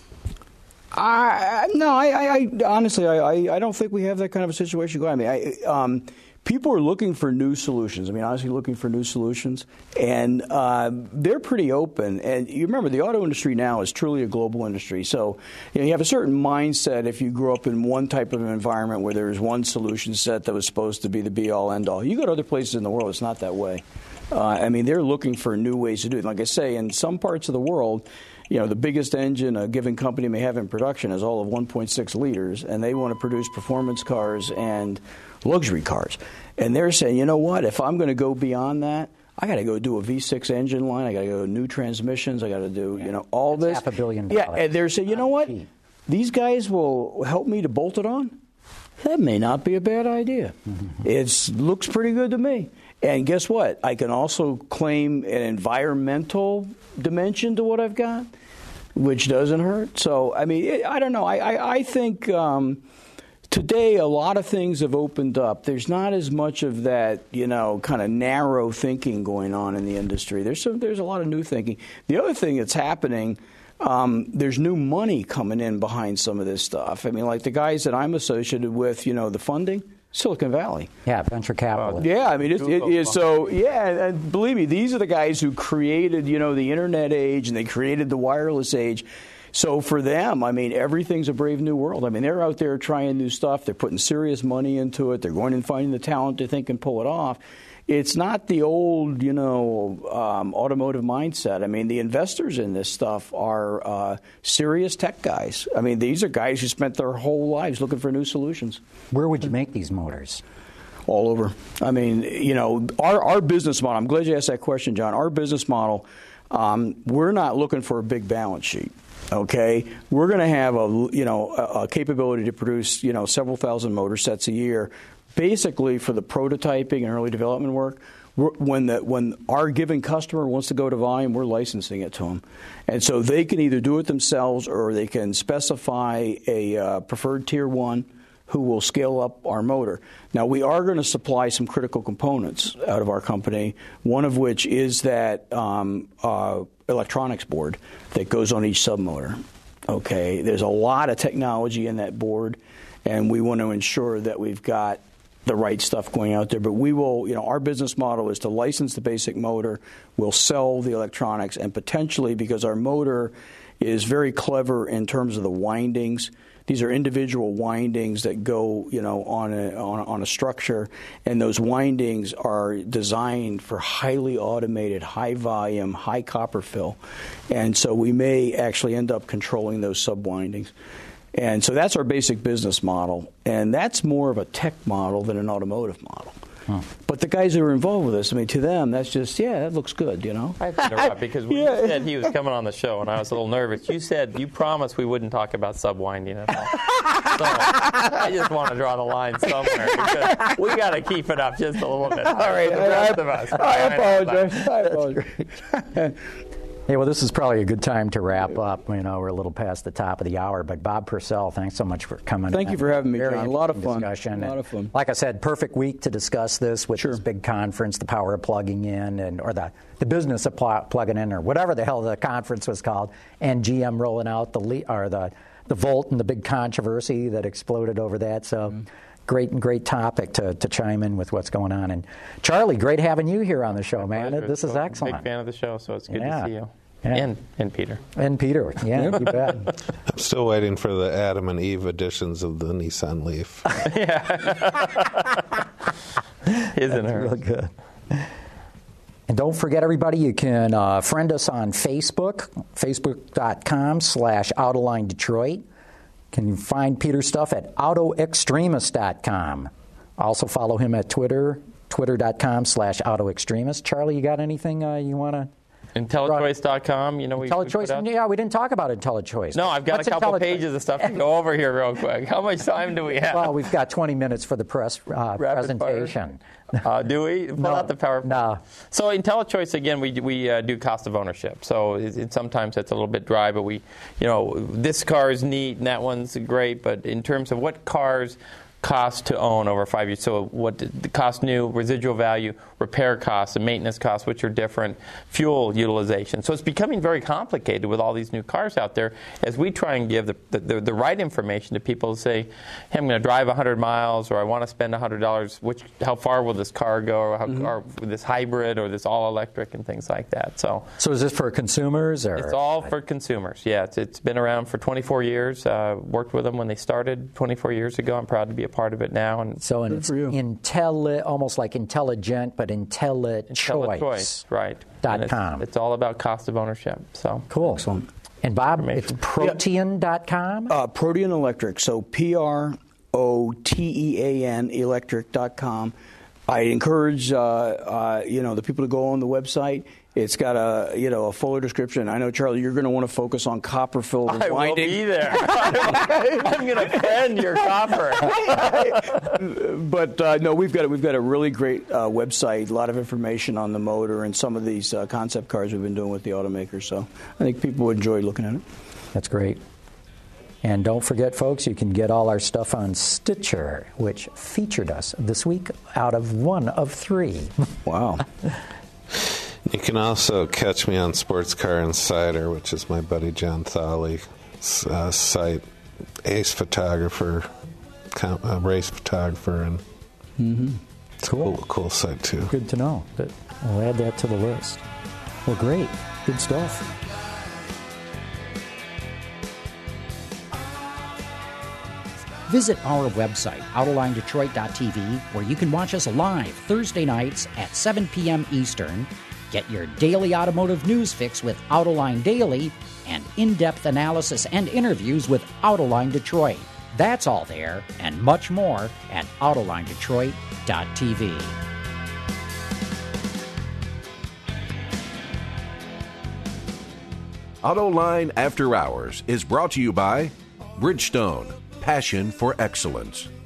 I honestly, I don't think we have that kind of a situation going. I mean, people are looking for new solutions. I mean, honestly, looking for new solutions, and they're pretty open. And you remember, the auto industry now is truly a global industry. So you have a certain mindset if you grew up in one type of environment where there's one solution set that was supposed to be the be-all, end-all. You go to other places in the world, it's not that way. I mean, they're looking for new ways to do it. Like I say, in some parts of the world, the biggest engine a given company may have in production is all of 1.6 liters, and they want to produce performance cars and luxury cars. And they're saying, you know what, if I'm going to go beyond that, I got to go do a V6 engine line, I got to go new transmissions, I got to do, all this. $500 million. Yeah, and they're saying, you know what, these guys will help me to bolt it on? That may not be a bad idea. Mm-hmm. It looks pretty good to me. And guess what? I can also claim an environmental dimension to what I've got, which doesn't hurt. So, I mean, I don't know. I think today a lot of things have opened up. There's not as much of that, kind of narrow thinking going on in the industry. There's a lot of new thinking. The other thing that's happening, there's new money coming in behind some of this stuff. I mean, like the guys that I'm associated with, the funding. Silicon Valley. Yeah, venture capital. Yeah, I mean, it is so, yeah, and believe me, these are the guys who created, the internet age, and they created the wireless age. So for them, I mean, everything's a brave new world. I mean, they're out there trying new stuff. They're putting serious money into it. They're going and finding the talent to think and pull it off. It's not the old, automotive mindset. I mean, the investors in this stuff are serious tech guys. I mean, these are guys who spent their whole lives looking for new solutions. Where would you make these motors? All over. I mean, our business model, I'm glad you asked that question, John. Our business model, we're not looking for a big balance sheet. Okay, we're going to have a capability to produce several thousand motor sets a year, basically for the prototyping and early development work. When our given customer wants to go to volume, we're licensing it to them, and so they can either do it themselves or they can specify a preferred tier one who will scale up our motor. Now, we are going to supply some critical components out of our company, one of which is that electronics board that goes on each submotor. Okay, there's a lot of technology in that board, and we want to ensure that we've got the right stuff going out there. But we will, our business model is to license the basic motor, we'll sell the electronics, and potentially, because our motor is very clever in terms of the windings, these are individual windings that go, on a structure, and those windings are designed for highly automated, high volume, high copper fill, and so we may actually end up controlling those sub-windings. And so that's our basic business model, and that's more of a tech model than an automotive model. Huh. But the guys that are involved with this, I mean, to them, that's just, that looks good, I had to interrupt because when you said he was coming on the show, and I was a little nervous, you promised we wouldn't talk about sub-winding at all. So I just want to draw the line somewhere because we got to keep it up just a little bit. All right, I apologize. Hey, well, this is probably a good time to wrap up. We're a little past the top of the hour. But Bob Purcell, thanks so much for coming. Thank you for having me, John. A lot of fun. Discussion. A lot of fun. Like I said, perfect week to discuss this with this big conference, the power of plugging in, or the business of plugging in, or whatever the hell the conference was called, and GM rolling out the Volt and the big controversy that exploded over that. So. Great topic to chime in with what's going on. And Charlie, great having you here on the show, man. This is excellent. Big fan of the show, so it's good to see you. Yeah. And Peter. And Peter, you bet. I'm still waiting for the Adam and Eve editions of the Nissan Leaf. Isn't it? Real good. And don't forget, everybody, you can friend us on Facebook, facebook.com/Autoline Detroit. Can you find Peter's stuff at autoextremist.com. Also follow him at Twitter, twitter.com/autoextremist. Charlie, you got anything you want to IntelliChoice.com, we IntelliChoice. Yeah, we didn't talk about IntelliChoice. No, I've got a couple pages of stuff to go over here real quick. How much time do we have? Well, we've got 20 minutes for the presentation. Do we? Pull out the PowerPoint. No. So IntelliChoice, again, we do cost of ownership. So sometimes it's a little bit dry, but this car is neat and that one's great, but in terms of what cars cost to own over 5 years. So what the cost new, residual value, repair costs, and maintenance costs, which are different, fuel utilization. So it's becoming very complicated with all these new cars out there as we try and give the right information to people to say, hey, I'm going to drive 100 miles or I want to spend $100. How far will this car go or this hybrid or this all-electric and things like that. So is this for consumers? Or? It's all for consumers, yeah. It's been around for 24 years. Worked with them when they started 24 years ago. I'm proud to be a part of it now. And so it's almost like intelligent, but IntelliChoice, right? .com. It's all about cost of ownership. So cool. Excellent. And Bob, it's Protean.com? Protean Electric. So Protean electric.com. I encourage the people to go on the website. It's got a fuller description. I know, Charlie, you're going to want to focus on copper filter winding. I will be there. I'm going to fend your copper. But no, we've got a really great website. A lot of information on the motor and some of these concept cars we've been doing with the automakers. So I think people would enjoy looking at it. That's great. And don't forget, folks, you can get all our stuff on Stitcher, which featured us this week out of 1 of 3. Wow. You can also catch me on Sports Car Insider, which is my buddy John Thawley's site, ace photographer, race photographer, and cool site too. Good to know. I'll add that to the list. Well, great. Good stuff. Visit our website, AutolineDetroit.tv, where you can watch us live Thursday nights at 7 p.m. Eastern. Get your daily automotive news fix with Autoline Daily and in-depth analysis and interviews with Autoline Detroit. That's all there and much more at AutolineDetroit.tv. Autoline After Hours is brought to you by Bridgestone, passion for excellence.